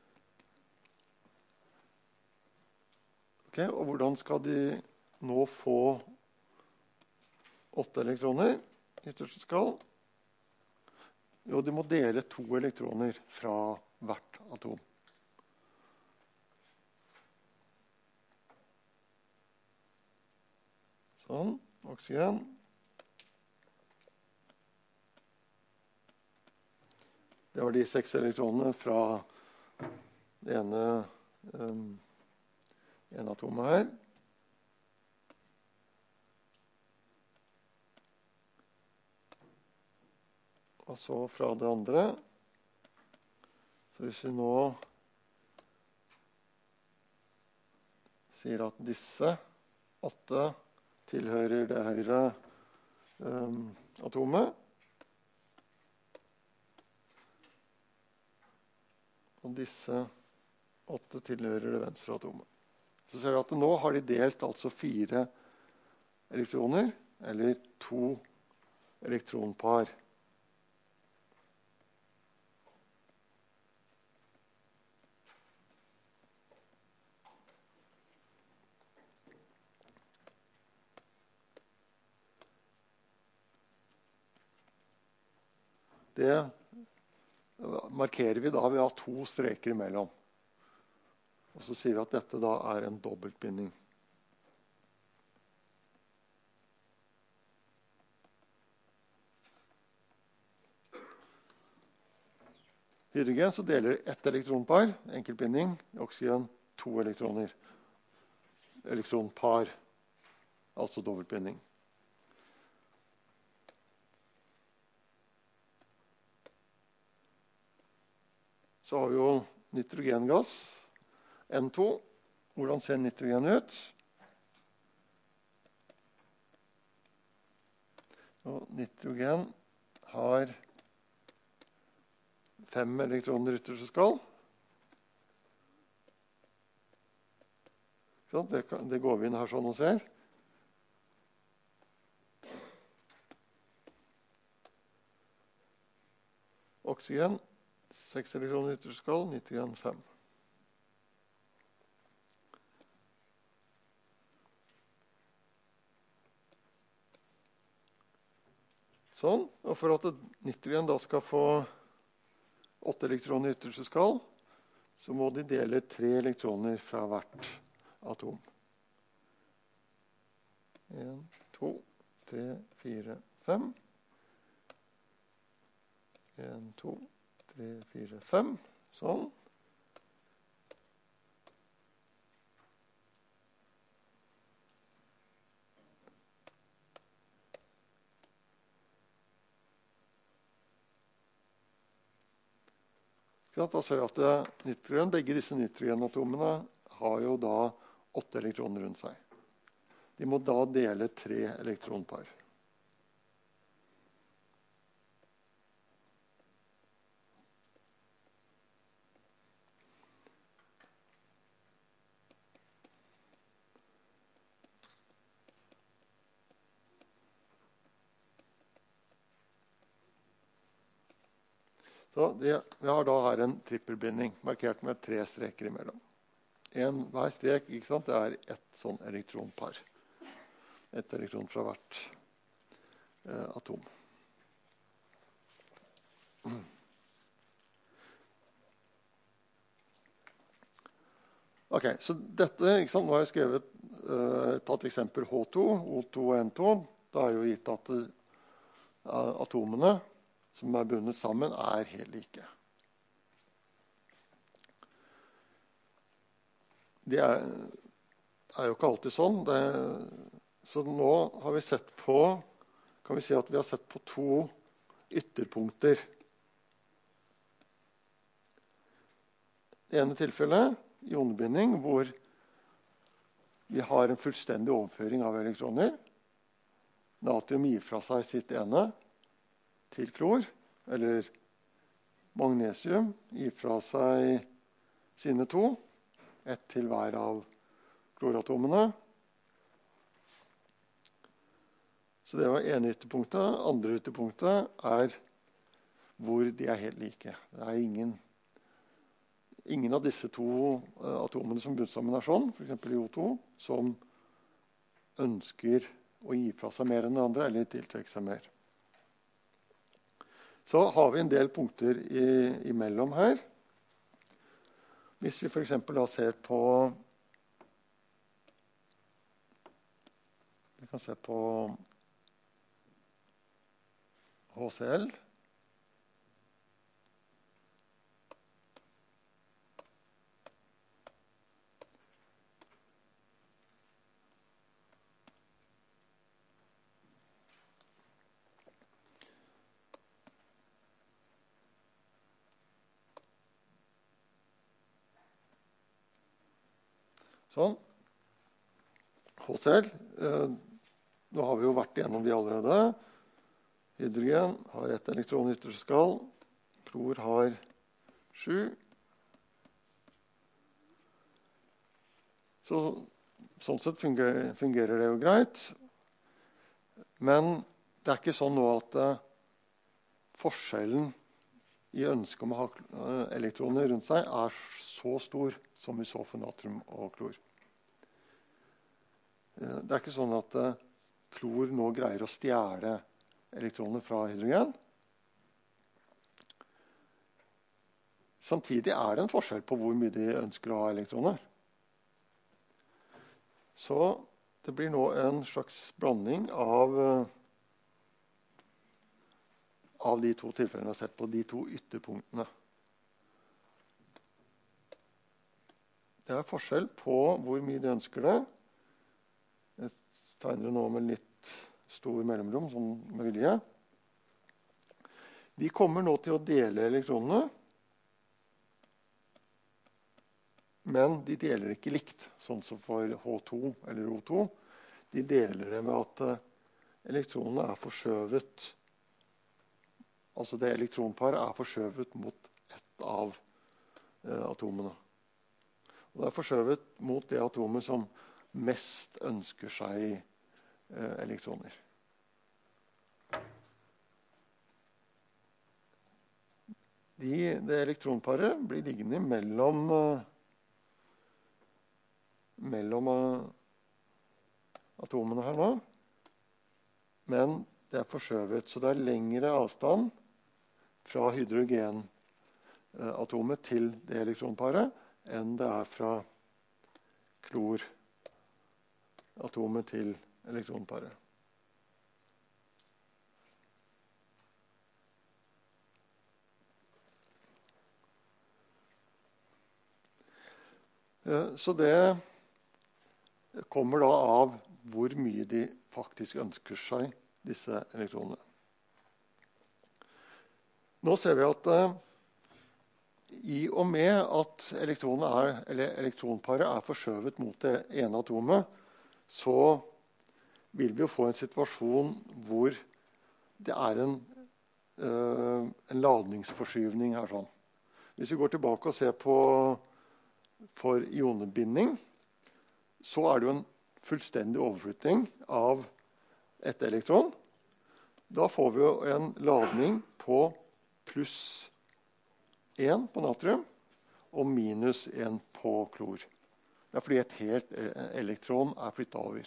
Ok, og hvordan skal de nå få åtte elektroner i ytterste skall? Jo, de må dele to elektroner fra hvert atom. Sånn, oksygen. Det var de seks elektronene fra det ene, um, ene atomet her. Og så fra det andre. Så hvis vi nå sier at disse åtte tilhører det høyre um, atomet, og disse åtte tilhører det venstre atomet. Så ser vi at nå har de delt altså fire elektroner, eller to elektronpar. Det markerer vi da ved å ha to streker imellom. Og så sier vi at dette da er en dobbeltbinding. Hydrogen så deler ett elektronpar, enkeltbinding, oksygen to elektroner. Elektronpar, altså dobbeltbinding. Så har vi jo nitrogengass, N to. Hvordan ser nitrogen ut? Og nitrogen har fem elektroner i ytterste skall. Det, kan, det går vi inn her sånn og ser. Oksygen seks elektroner i ytterste skall, nitrogen fem. Sånn, og for at nitrogen da skal få åtte elektroner i ytterste skall, så må de dele tre elektroner fra hvert atom. En, to, tre, fire, fem. En, to, tre, fire, fem. Sånn. Da ser vi at nitrogen, begge disse nitrogenatomene har jo da åtte elektroner rundt seg. De må da dele tre elektronpar. Så det, vi har da her en trippelbinding, markert med tre streker imellom. En, hver strek, ikke sant, det er ett sånn elektronpar. Et elektron fra hvert eh, atom. Ok, så dette, ikke sant, nå har jeg skrevet, eh, tatt eksempel H to, O to og N to. Da er jo gitt at uh, atomene som er bundet sammen, er helt like. Det er, er jo ikke alltid sånn. Det, så nå har vi sett på, kan vi si at vi har sett på to ytterpunkter. det ene tilfellet, ionebinding, hvor vi har en fullstendig overføring av elektroner. Natrium gir fra seg sitt ene til klor, eller magnesium gir fra seg sine to, ett til hver av kloratomene. Så det var ene ytterpunktet. Andre ytterpunktet er hvor de er helt like. Det er ingen, ingen av disse to uh, atomene som bundet sammen er sånn, for eksempel I O to, som ønsker å gi fra seg mer enn det andre, eller tiltrekke seg mer. Så har vi en del punkter i, imellom her. Hvis vi for eksempel da ser på Vi kan se på H C L. Sånn. H C L. Eh, nå har vi jo vært igjennom de allerede. Hydrogen har ett elektron i ytterste skall. Klor har sju. Så, sånn sett fungerer, fungerer det jo greit. Men det er ikke sånn nå at uh, forskjellen i ønsket om å ha uh, elektroner rundt seg er så stor som vi så for natrium og klor. Uh, det er ikke sånn at uh, klor nå greier å stjele elektroner fra hydrogen. Samtidig er det en forskjell på hvor mye de ønsker å ha elektroner. Så det blir nå en slags blanding av, av de to tilfellene vi har sett på, de to ytterpunktene. Det er forskjell på hvor mye de ønsker det. Jeg tegner det nå med litt stor mellomrom, sånn med vilje. De kommer nå til å dele elektronene, men de deler ikke likt, sånn som for H to eller O to. De deler det med at elektronene er forskjøvet, altså det elektronparet er forskjøvet mot ett av eh, atomene. Og det er forskjøvet mot det atomet som mest ønsker seg eh, elektroner. De, det elektronparet blir liggende mellom, uh, mellom uh, atomene her nå. Men det er forskjøvet, så det er lengre avstand fra hydrogenatomet til det elektronparet enn det er fra kloratomet til elektronparet. Så det kommer da av hvor mye de faktisk ønsker seg, disse elektronene. Nå ser vi at uh, i og med at elektronene er, eller elektronparet er forskjøvet mot det ene atomet, så vil vi jo få en situasjon hvor det er en, uh, en ladningsforskyvning her sånn. Hvis vi går tilbake og ser på for ionebinding, så er det jo en fullstendig overflytting av et elektron. Da får vi jo en ladning på pluss én på natrium og minus én på klor. Det er fordi et helt elektron er flyttet over.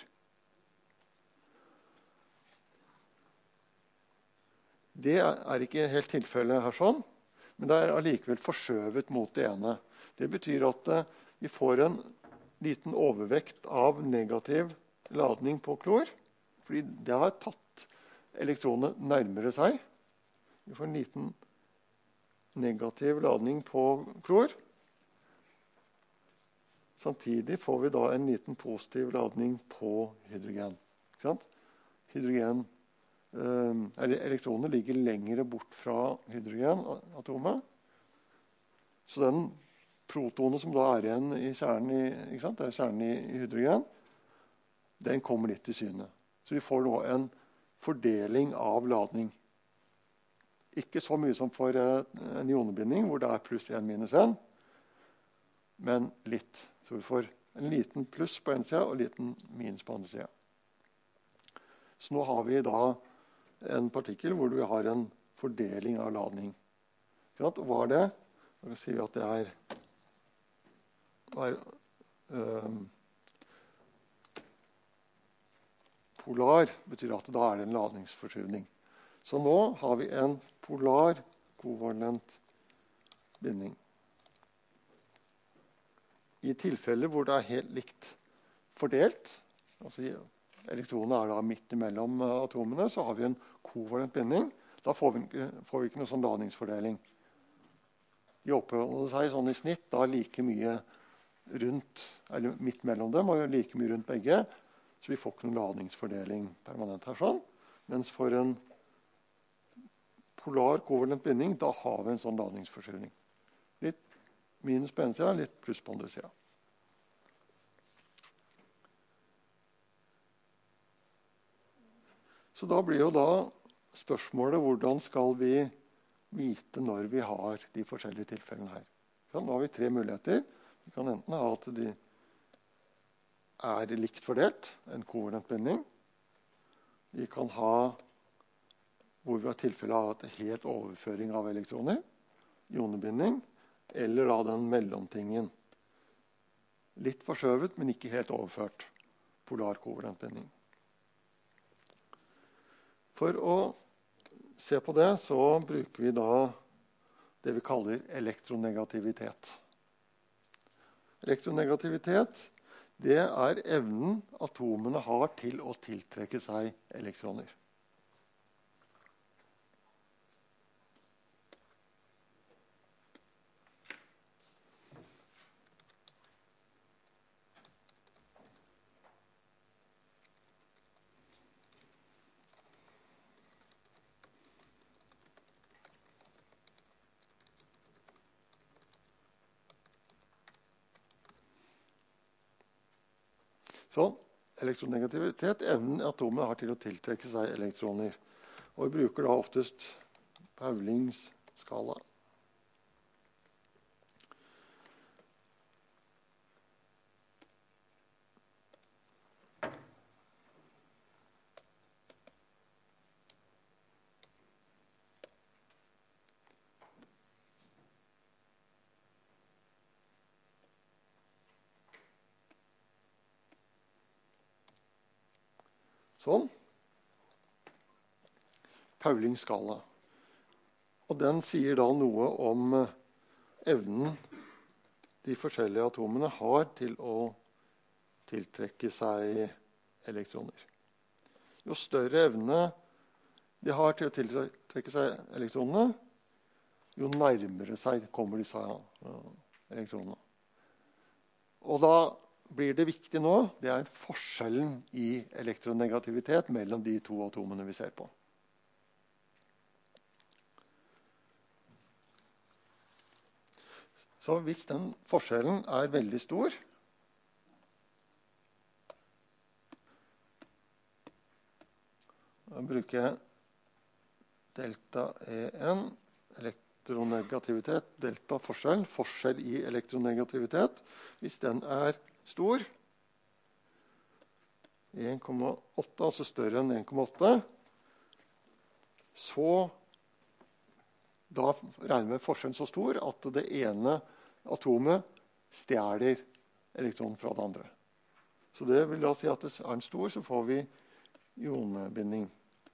Det er ikke helt tilfellet her sånn, men det er allikevel forskjøvet mot det ene. Det betyr at uh, vi får en liten overvekt av negativ ladning på klor, fordi det har tatt elektronet nærmere seg. Vi får en liten negativ ladning på klor. Samtidig får vi da en liten positiv ladning på hydrogen. Ikke sant? Hydrogen, uh, eller elektronet ligger lengre bort fra hydrogenatomet, så den protonet som da er igjen i kjernen i, ikke sant? Det er kjernen i, i hydrogen, den kommer litt til syne. Så vi får nå en fordeling av ladning. Ikke så mye som for en ionebinding, hvor det er pluss en minus en, men litt. Så vi får en liten pluss på en side og en liten minus på andre side. Så nå har vi da en partikkel hvor vi har en fordeling av ladning. Og hva er det? Da sier vi at det er, er øh, polar, betyr at da er det en ladningsforskyvning. Så nå har vi en polar kovalent binding. I tilfeller hvor det er helt likt fordelt, altså elektronene er da midt imellom atomene, så har vi en kovalent binding. Da får vi, får vi ikke noe sånn ladningsfordeling. De oppholder seg sånn i snitt da like mye rundt, eller midt mellom dem, og like mye rundt begge, så vi får ikke noen ladningsfordeling permanent her sånn. Mens for en polar kovalent binding, da har vi en sånn ladningsforskyvning. Litt minus på ene siden, litt pluss på andre siden. Så da blir jo da spørsmålet hvordan skal vi vite når vi har de forskjellige tilfellene her. Så nå har vi tre muligheter. Vi kan enten ha at de er likt fordelt, en kovalent binding. Vi kan ha hvor vi har tilfelle av et helt overføring av elektroner, ionebinding, eller da den mellomtingen. Litt forskjøvet, men ikke helt overført. Polar kovalent binding. For å se på det, så bruker vi da det vi kaller elektronegativitet. Elektronegativitet, det er evnen atomene har til å tiltrekke seg elektroner. Så elektronegativitet, evnen atomet har til å tiltrekke seg elektroner. Og vi bruker da oftest Paulings skala. Sånn. Paulings skala. Og den sier da noe om evnen de forskjellige atomene har til å tiltrekke seg elektroner. Jo større evne de har til å tiltrekke seg elektronene, jo nærmere seg kommer disse elektronene. Og da blir det viktig nå, det er forskjellen i elektronegativitet mellom de to atomene vi ser på. Så hvis den forskjellen er veldig stor, da bruker jeg delta E N, elektronegativitet, delta forskjell, forskjell i elektronegativitet. Hvis den er stor, en komma åtte, altså større enn en komma åtte, så da regner vi forskjellen så stor at det ene atomet stjeler elektronen fra det andre. Så det vil da si at det er en stor, så får vi ionbinding.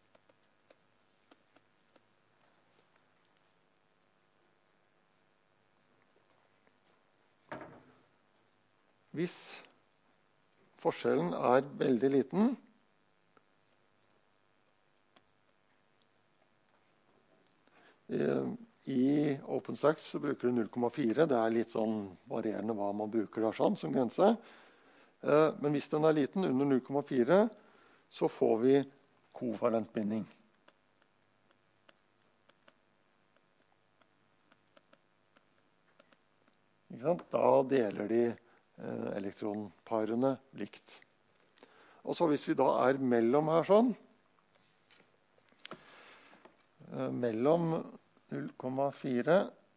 Hvis forskjellen er veldig liten, i OpenStax så bruker du null komma fire. Det er litt sånn varierende hva man bruker der sånn som grense. Men hvis den er liten, under null komma fire, så får vi kovalent binding. Ikke Ikke sant? Da deler de eh, elektronparene likt. Og så hvis vi da er mellom her sånn, eh, mellom null komma fire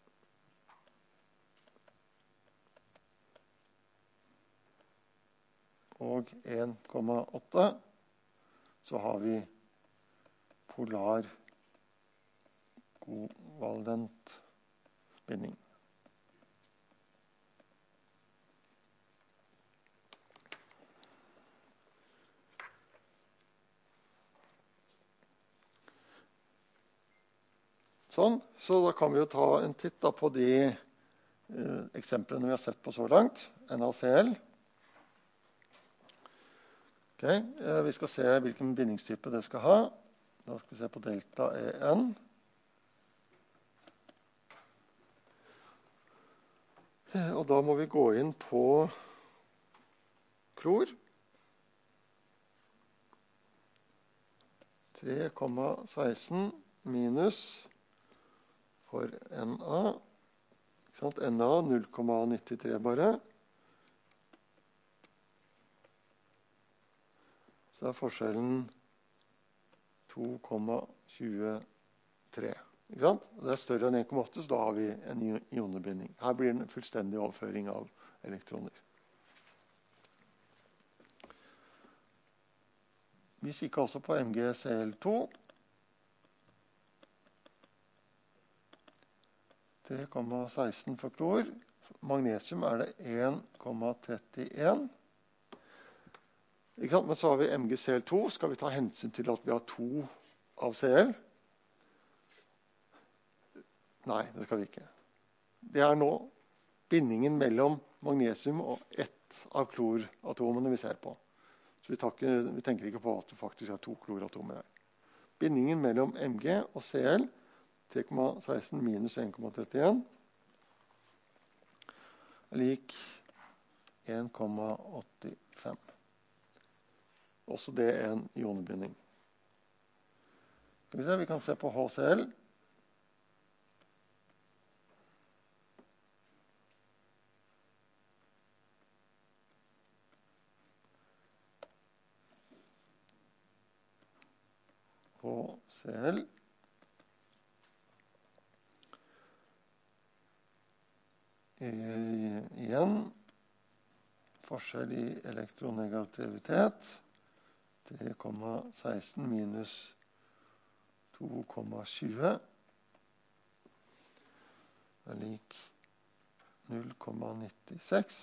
og en komma åtte, så har vi polar kovalent binding. Sånn, så da kan vi jo ta en titt da på de eh, eksemplene vi har sett på så langt. NaCl. Okay, eh, vi skal se hvilken bindingstype det skal ha. Da skal vi se på delta En. Og da må vi gå inn på klor. tre komma seksten minus for Na. Ikke sant? Na null komma nittitre bare. Så er forskjellen to komma tjuetre. Ikke sant? Det er større enn en komma åtte, så da har vi en ionebinding. Her blir det en fullstendig overføring av elektroner. Vi kikker også på MgCl to. tre komma seksten for klor. Magnesium er det en komma trettien. Ikke sant? Men så har vi MgCl to. Skal vi ta hensyn til at vi har to av Cl? Nei, det skal vi ikke. Det er nå bindingen mellom magnesium og ett av kloratomene vi ser på. Så vi, ikke, vi tenker ikke på at det faktisk er to kloratomer her. Bindingen mellom Mg og Cl, tre komma seksten minus en komma trettien, er lik en komma åttifem. Også det er en ionebinding. Skal vi se, vi kan se på HCl. HCl. Igjen, forskjell i elektronegativitet. tre komma seksten minus to komma tjue er lik null komma nittiseks.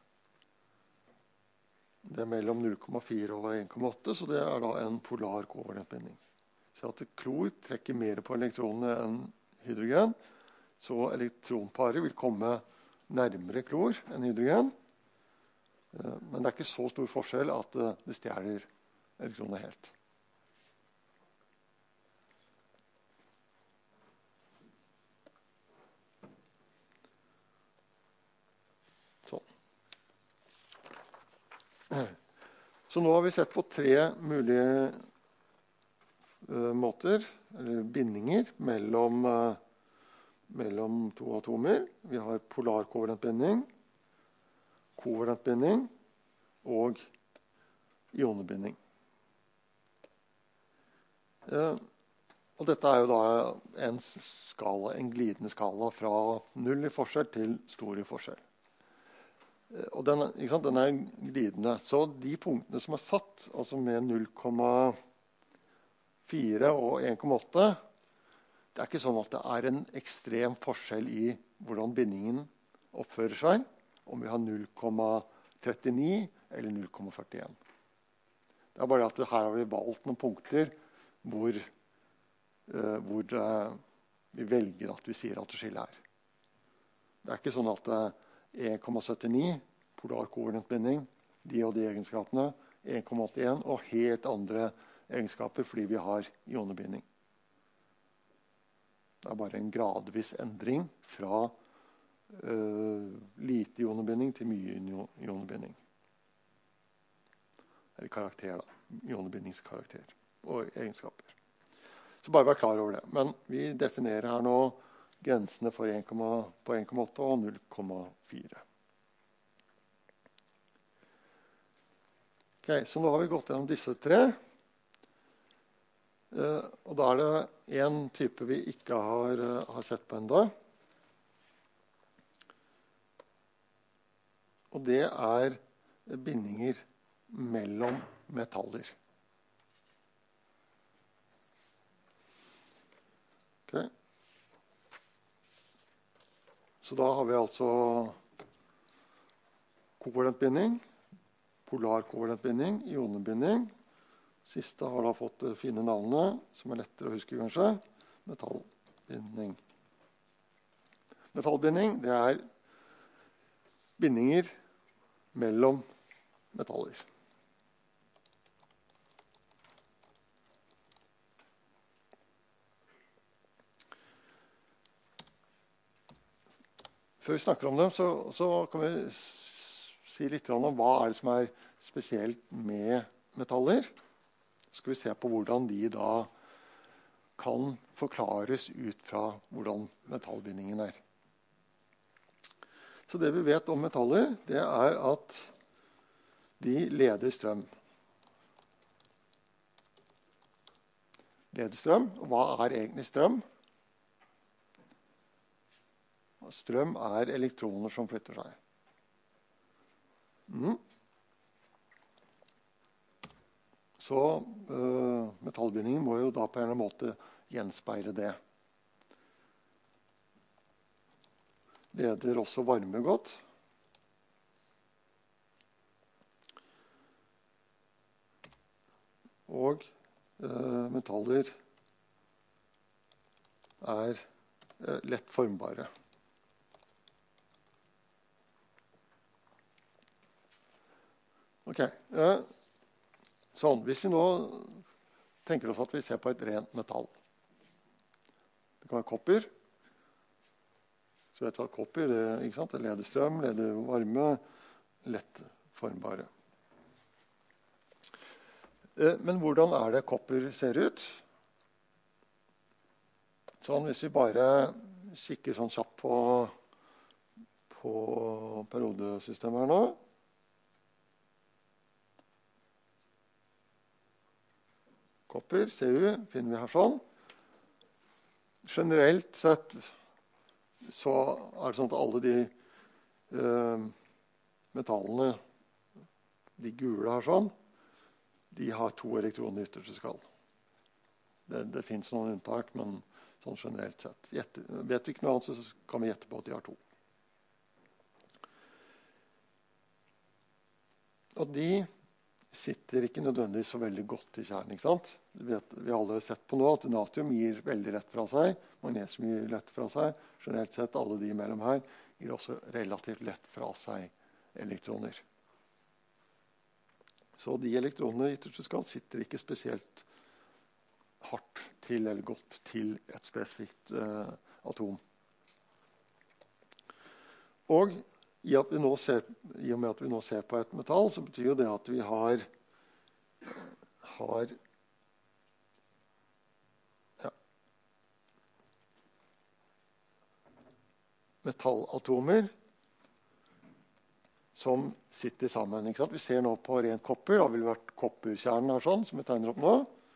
Det er mellom null komma fire og en komma åtte, så det er da en polar kovalentbinding. Så at klor trekker mer på elektronene enn hydrogen, så elektronparet vil komme nærmere klor enn hydrogen. Men det er ikke så stor forskjell at det stjeler elektroner helt. Sånn. Så nå har vi sett på tre mulige uh, måter, eller bindinger, mellom, uh, mellom to atomer. Vi har polar kovalentbinding, kovalentbinding og ionebinding. Uh, og dette er jo da en skala, en glidende skala fra null i forskjell til stor i forskjell. Og den, ikke sant, den er glidende. Så de punktene som er satt, altså med null komma fire og en komma åtte, det er ikke sånn at det er en ekstrem forskjell i hvordan bindingen oppfører seg, om vi har null komma trettini eller null komma førtien. Det er bare at her har vi valgt noen punkter hvor, uh, hvor uh, vi velger at vi sier at det skiller her. Det er ikke sånn at uh, en komma syttini, polar kovalentbinding, de og de egenskapene, en komma åttien, og helt andre egenskaper fordi vi har ionebinding. Det er bare en gradvis endring fra uh, lite ionebinding til mye ionebinding. Eller karakter, da. Ionebindingskarakter og egenskaper. Så bare vær klar over det. Men vi definerer her nå grensene for en komma åtte og null komma fire. Ok, så nå har vi gått gjennom disse tre. Uh, og da er det en type vi ikke har, uh, har sett på enda. Og det er bindinger mellom metaller. Okay. Så da har vi altså kovalentbinding, polarkovalentbinding, ionebinding. Siste har da fått det fine navnet, som er lettere å huske kanskje, metallbinding. Metallbinding, det er bindinger mellom metaller. Før vi snakker om dem, så, så kan vi si litt om hva er det som er spesielt med metaller. Så skal vi se på hvordan de da kan forklares ut fra hvordan metallbindingen er. Så det vi vet om metaller, det er at de leder strøm. Leder strøm, og hva er egentlig strøm? Strøm er elektroner som flytter seg. Mm. Så uh, metallbindingen må jo da på en eller annen måte gjenspeile det. Leder også varme godt. Og uh, metaller er uh, lett formbare. Ok, uh, sånn, hvis vi nå tenker oss at vi ser på et rent metall. Det kan være kopper. Så vet vi at kopper, det, ikke sant? Det leder strøm, leder varme, lett formbare. Men hvordan er det kopper ser ut? Sånn, hvis vi bare kikker sånn kjapt på, på periodesystemet her nå. Kopper, C U, finner vi her sånn. Generelt sett så er det sånn at alle de eh, metallene, de gule her sånn, de har to elektroner i ytterste skall. Det, det finnes noen unntak, men sånn generelt sett. Gjette, vet vi ikke noe annet, så kan vi gjette på at de har to. Og de sitter ikke nødvendigvis så veldig godt i kjernen, ikke sant? Vi, vet, vi har allerede sett på nå at natrium gir veldig lett fra seg, magnesium gir lett fra seg. Generelt sett, alle de mellom her gir også relativt lett fra seg elektroner. Så de elektronene i ytterste skall sitter ikke spesielt hardt til eller godt til et spesifikt eh, atom. Og i, at vi nå ser, i og med at vi nå ser på et metall, så betyr jo det at vi har, har ja, metallatomer som sitter sammen. Ikke sant? Vi ser nå på rent kopper. Da vil det vært kopperkjernen her sånn, som vi tegner opp nå.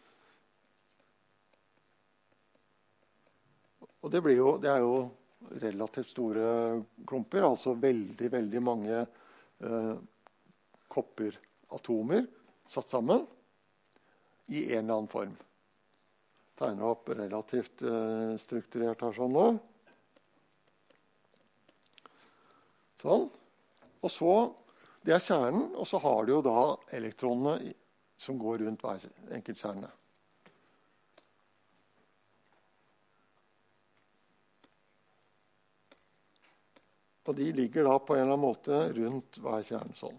Og det, blir jo, det er jo relativt store klumper, altså veldig, veldig mange eh, kopperatomer satt sammen i en eller annen form. Tegner opp relativt eh, strukturert her sånn nå. Sånn. Og så, det er kjernen, og så har du jo da elektronene som går rundt hver enkelt kjerne. Og de ligger da på en eller annen måte rundt hver kjerne sånn.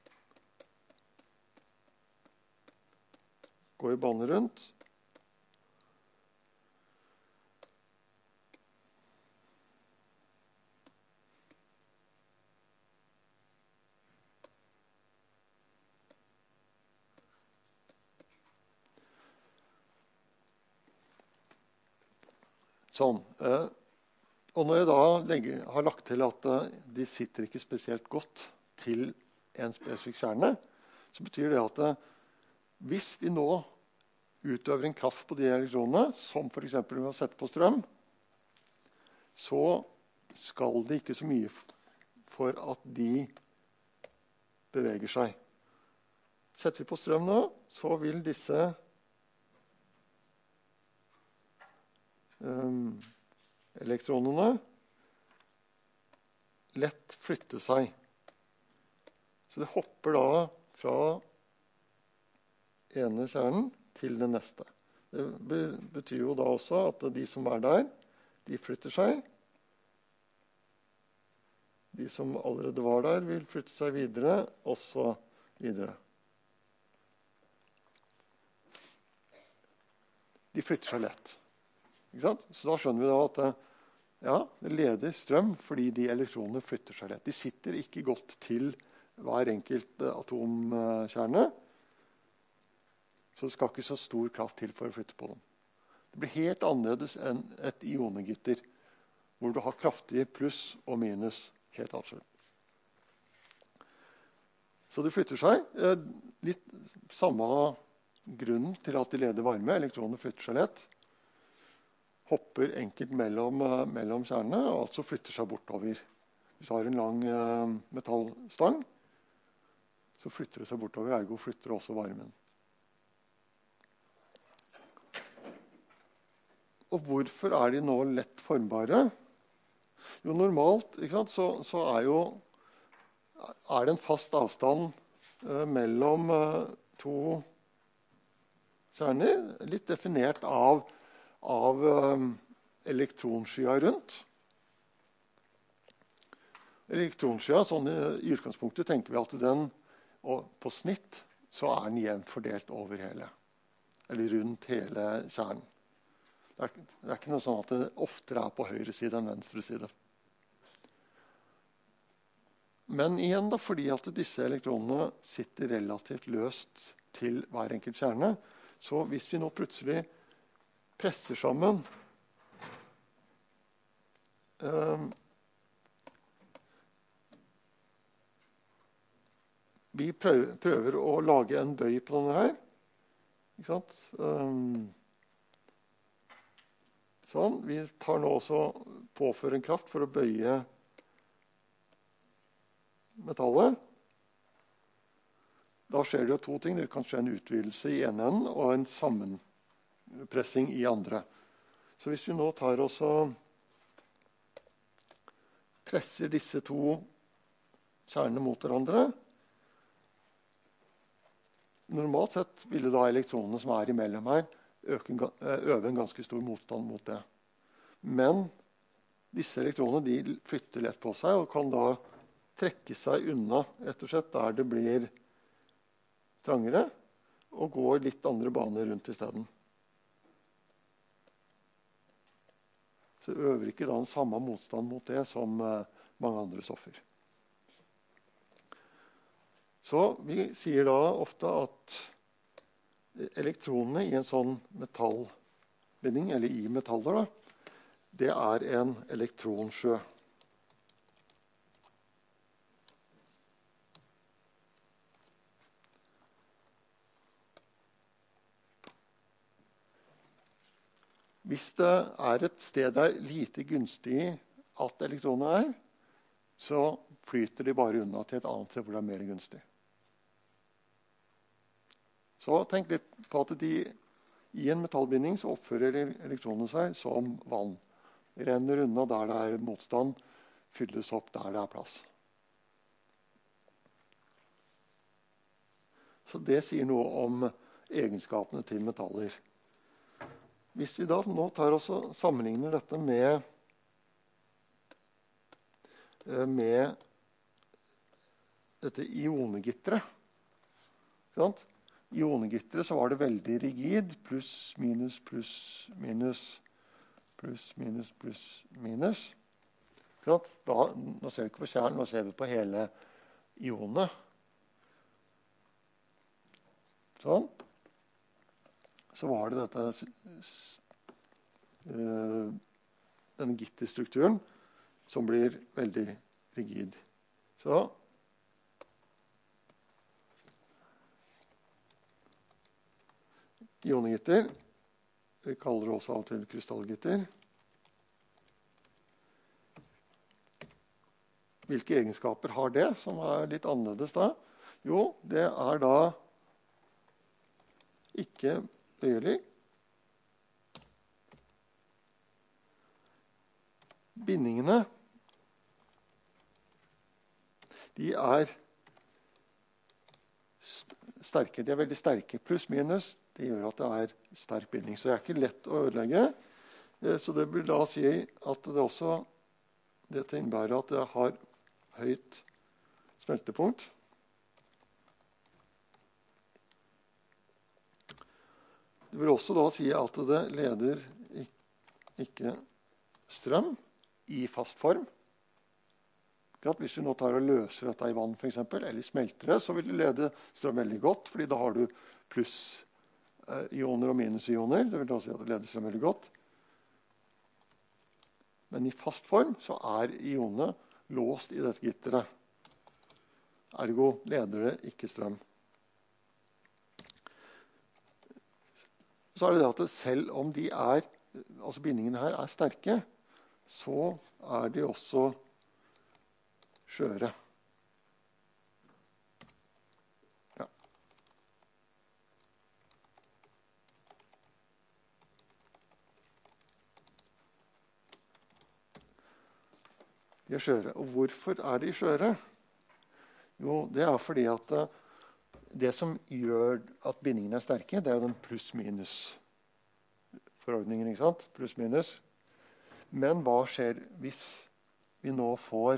Går i bane rundt. Sånn. Og når jeg da legger, har lagt til at de sitter ikke spesielt godt til en spesifikk kjerne, så betyr det at hvis vi nå utøver en kraft på de elektronene, som for eksempel ved å sette på strøm, så skal det ikke så mye for at de beveger seg. Setter vi på strøm nå, så vil disse um, elektronene lett flytte seg. Så det hopper da fra ene kjernen til den neste. Det betyr jo da også at de som er der, de flytter seg. De som allerede var der, vil flytte seg videre, og så videre. De flytter seg lett. Ikke sant? Så da skjønner vi da at ja, det leder strøm fordi de elektronene flytter seg lett. De sitter ikke godt til hver enkelt atomkjerne, så det skal ikke så stor kraft til for å flytte på dem. Det blir helt annerledes enn et ionegitter, hvor du har kraftige pluss og minus helt atskilt. Så det flytter seg. Litt samme grunnen til at de leder varme. Elektronene flytter seg lett. Hopper enkelt mellom, mellom kjernene, og altså flytter seg bortover. Hvis du har en lang eh, metallstang, så flytter det seg bortover, ergo flytter også varmen. Og hvorfor er de nå lett formbare? Jo, normalt ikke sant, så, så er, jo, er det en fast avstand eh, mellom eh, to kjerner, litt definert av, av eh, elektronskya rundt. Elektronskya, sånn i, i utgangspunktet tenker vi at den, og på snitt, så er den jevnt fordelt over hele, eller rundt hele kjernen. Det er, det er ikke noe sånn at det oftere er på høyre side enn venstre side. Men igjen da, fordi at disse elektronene sitter relativt løst til hver enkelt kjerne, så hvis vi nå plutselig presser sammen eh, vi prøver, prøver å lage en bøy på denne her, ikke sant? Um, sånn, vi tar nå også påføre en kraft for å bøye metallet. Da skjer det jo to ting. Det kan skje en utvidelse i ene enden og en sammenpressing i andre. Så hvis vi nå tar oss og presser disse to kjernene mot hverandre, normalt sett ville da elektronene som er imellom her øke, øve en ganske stor motstand mot det. Men disse elektronene de flytter lett på seg og kan da trekke seg unna rett og slett der det blir trangere, og går litt andre baner rundt i stedet. Så øver ikke da den samme motstand mot det som mange andre stoffer. Så vi sier da ofte at elektronene i en sånn metallbinding, eller i metaller, da, det er en elektronsjø. Hvis det er et sted der lite gunstig at elektronene er, så flyter de bare unna til et annet sted hvor det er mer gunstig. Så tenk litt på at de, i en metallbinding så oppfører elektronene seg som vann. De renner unna der det er motstand, fylles opp der det er plass. Så det sier noe om egenskapene til metaller. Hvis vi da nå tar oss og sammenligner dette med, med dette ionegitteret, sant? Ionegitteret så var det veldig rigid, pluss, minus, pluss, minus, pluss, minus, pluss, minus. Sant? Da, nå ser vi ikke på kjernen, nå ser vi på hele ionet. Sånn. Så var det dette uh, denne gitterstrukturen som blir veldig rigid. Så ionegitter, vi kaller det også av og til krystallgitter. Hvilke egenskaper har det, som er litt annerledes da? Jo, det er da ikke bøyelig. Bindingene, de er sterke. De er veldig sterke. Pluss minus, det gjør at det er sterk binding. Så det er ikke lett å ødelegge. Så det vil da si at det også, dette innebærer at det har høyt smeltepunkt. Det vil også da si at det leder ikke strøm i fast form. Hvis du nå tar og løser dette i vann for eksempel, eller smelter det, så vil det lede strøm veldig godt, fordi da har du pluss-ioner og minus-ioner. Det vil da si at det leder strøm veldig godt. Men i fast form så er ionene låst i dette gitteret. Ergo leder det ikke strøm. Så er det det at selv om de er, altså bindingene her er sterke, så er de også skjøre. Ja. De er skjøre. Og hvorfor er de skjøre? Jo, det er fordi at det som gjør at bindingene er sterke, det er jo den pluss-minus-forordningen, ikke sant? Pluss-minus. Men hva skjer hvis vi nå får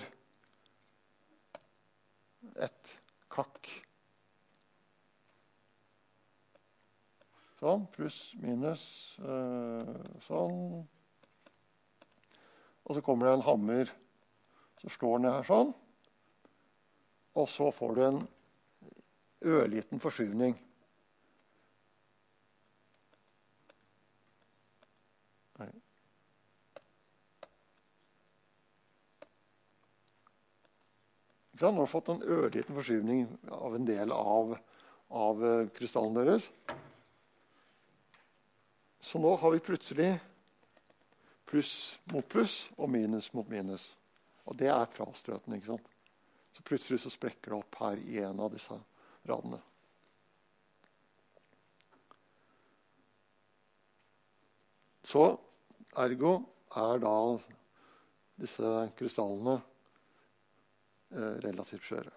et kakk? Sånn, pluss, minus, sånn. Og så kommer det en hammer, så slår den her sånn. Og så får du en ørliten forskyvning. Nei. Nå har du fått en ørliten forskyvning av en del av, av krystallen deres. Så nå har vi plutselig pluss mot pluss og minus mot minus. Og det er frastøtende, ikke sant? Så plutselig så sprekker det opp her i en av disse radene. Så ergo er da disse krystallene eh, relativt skjøre.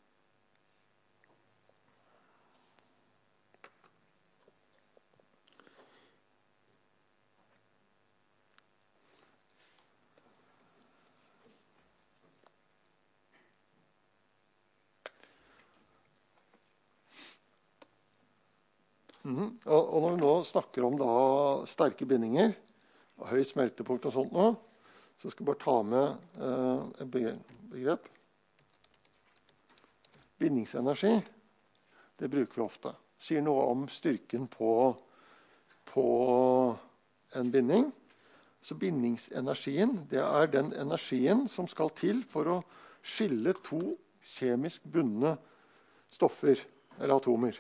Mm. Og, og når vi nå snakker om da sterke bindinger og høyt smeltepunkt og sånt nå, så skal jeg bare ta med eh, et begrep. Bindingsenergi, det bruker vi ofte. Sier noe om styrken på, på en binding. Så bindingsenergien, det er den energien som skal til for å skille to kjemisk bundne stoffer eller atomer.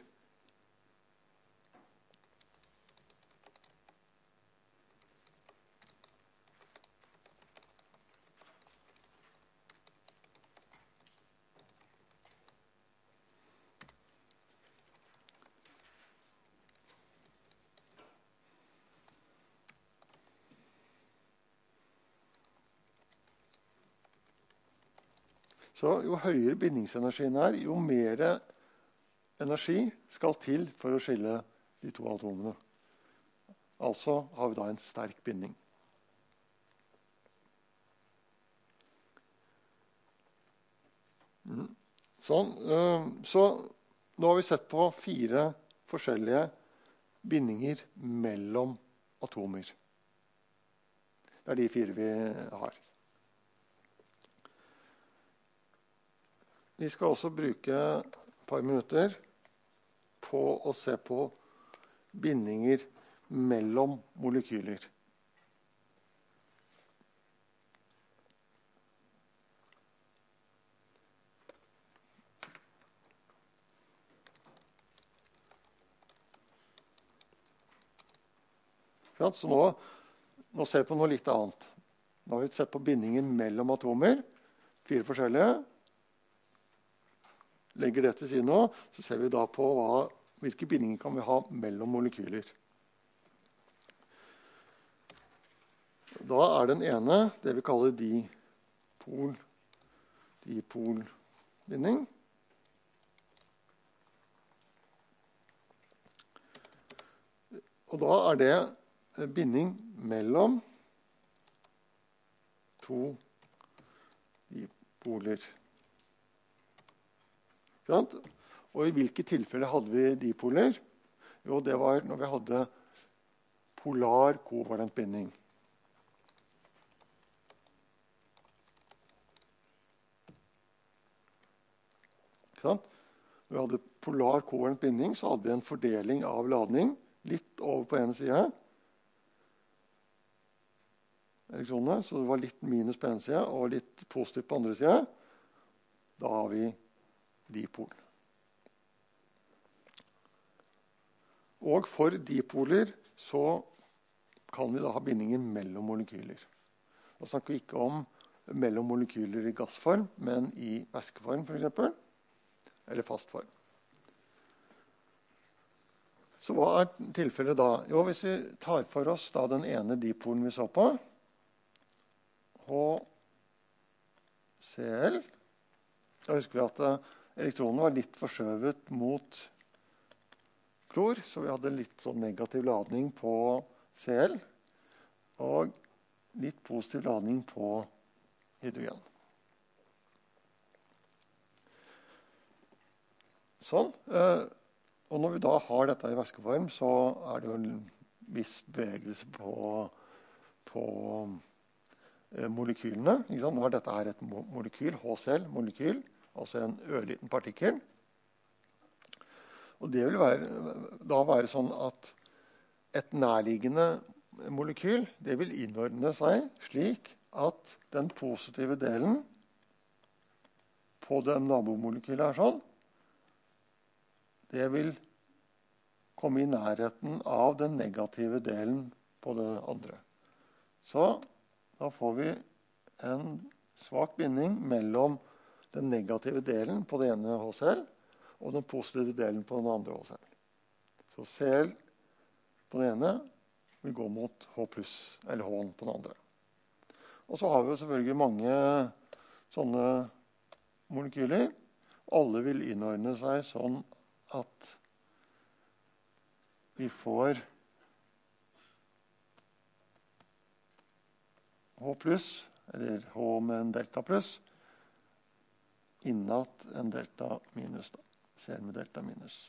Så jo høyere bindingsenergien er, jo mer energi skal til for å skille de to atomene. Altså har vi da en sterk binding. Mm. Sånn. Så nå har vi sett på fire forskjellige bindinger mellom atomer. Det er de fire vi har. Vi skal også bruke et par minutter på å se på bindinger mellom molekyler. Så nå, nå ser vi på noe litt annet. Nå har vi sett på bindingen mellom atomer. Fire forskjellige. Legger det til siden nå, så ser vi da på hva, hvilke bindinger kan vi ha mellom molekyler. Da er den ene det vi kaller dipol, dipolbinding. Og da er det binding mellom to dipoler. Og i hvilke tilfeller hadde vi dipoler? Jo, det var når vi hadde polar kovalent binding. Når vi hadde polar kovalent binding, så hadde vi en fordeling av ladning litt over på ene side. Elektronene, så det var litt minus på ene side og litt positivt på andre side. Da har vi dipol. Og for dipoler så kan vi da ha bindingen mellom molekyler. Da snakker vi ikke om mellom molekyler i gassform, men i væskeform for eksempel, eller fast form. Så hva er tilfellet da? Jo, hvis vi tar for oss da den ene dipolen vi så på, H C L, da husker vi at elektronene var litt forskjøvet mot klor, så vi hadde litt sånn negativ ladning på C L, og litt positiv ladning på hydrogen. Sånn. Og når vi da har dette i væskeform, så er det jo en viss bevegelse på, på molekylene. Ikke sant? Nå er dette her et molekyl, H C L, molekyl, altså en ørliten partikkel. Og det vil være, da være sånn at et nærliggende molekyl, det vil innordne seg slik at den positive delen på den nabomolekylet er sånn, det vil komme i nærheten av den negative delen på det andre. Så da får vi en svak binding mellom den negative delen på det ene H C L og den positive delen på den andre H C L. Så C L på det ene vil gå mot H pluss, eller H på den andre. Og så har vi jo selvfølgelig mange sånne molekyler. Alle vil innordne seg sånn at vi får H pluss, eller H med en delta pluss, innat en delta minus, da. Ser med delta minus.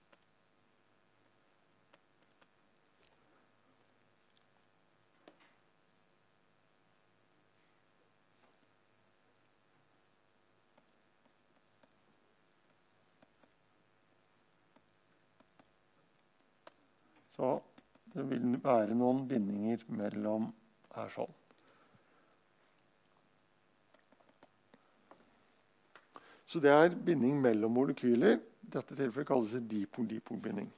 Så det vil være noen bindinger mellom her sånn. Så det er binding mellom molekyler. I dette tilfellet kalles det dipol-dipol-binding.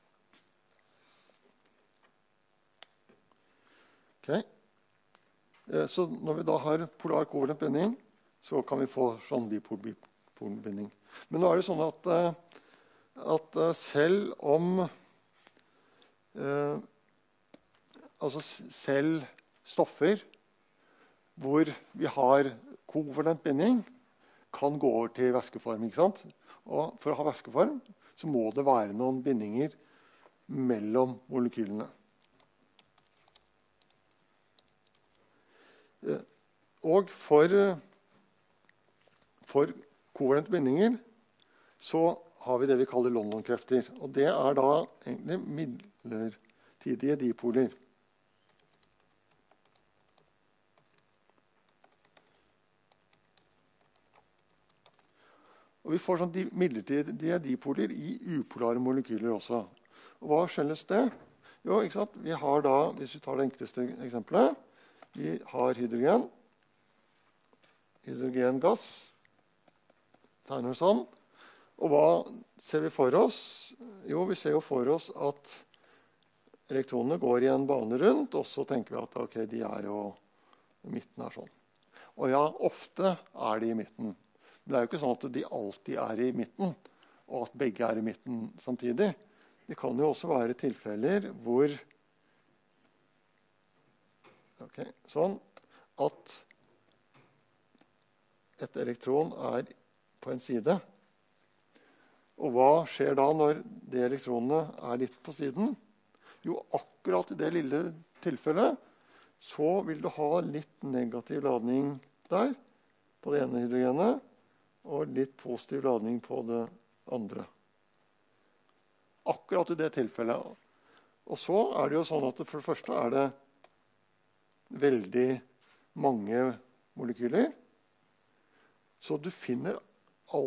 Okay. Så når vi da har polar kovalent binding, så kan vi få sånn dipol-dipol-binding. Men nå er det sånn at, at selv om Uh, altså selv stoffer hvor vi har kovalent binding kan gå over til væskeform, ikke sant? Og for å ha væskeform så må det være noen bindinger mellom molekylene. Uh, og for, for kovalent bindinger så har vi det vi kaller London-krefter. Og det er da egentlig midlertidige dipoler. Og vi får sånn midlertidige dipoler i upolare molekyler også. Og hva skyldes det? Jo, ikke sant? Vi har da, hvis vi tar det enkleste eksempelet, vi har hydrogen, hydrogengass, tegner sånn. Og hva ser vi for oss? Jo, vi ser jo for oss at elektronene går i en bane rundt, og så tenker vi at ok, de er jo midten er sånn. Og ja, ofte er de i midten. Men det er jo ikke sånn at de alltid er i midten, og at begge er i midten samtidig. Det kan jo også være tilfeller hvor ok, sånn at et elektron er på en side. Og hva skjer da når det elektronet er litt på siden? Jo, akkurat i det lille tilfellet så vil du ha litt negativ ladning der på det ene hydrogenet, og litt positiv ladning på det andre. Akkurat i det tilfellet. Og så er det jo sånn at for det første er det veldig mange molekyler. Så du finner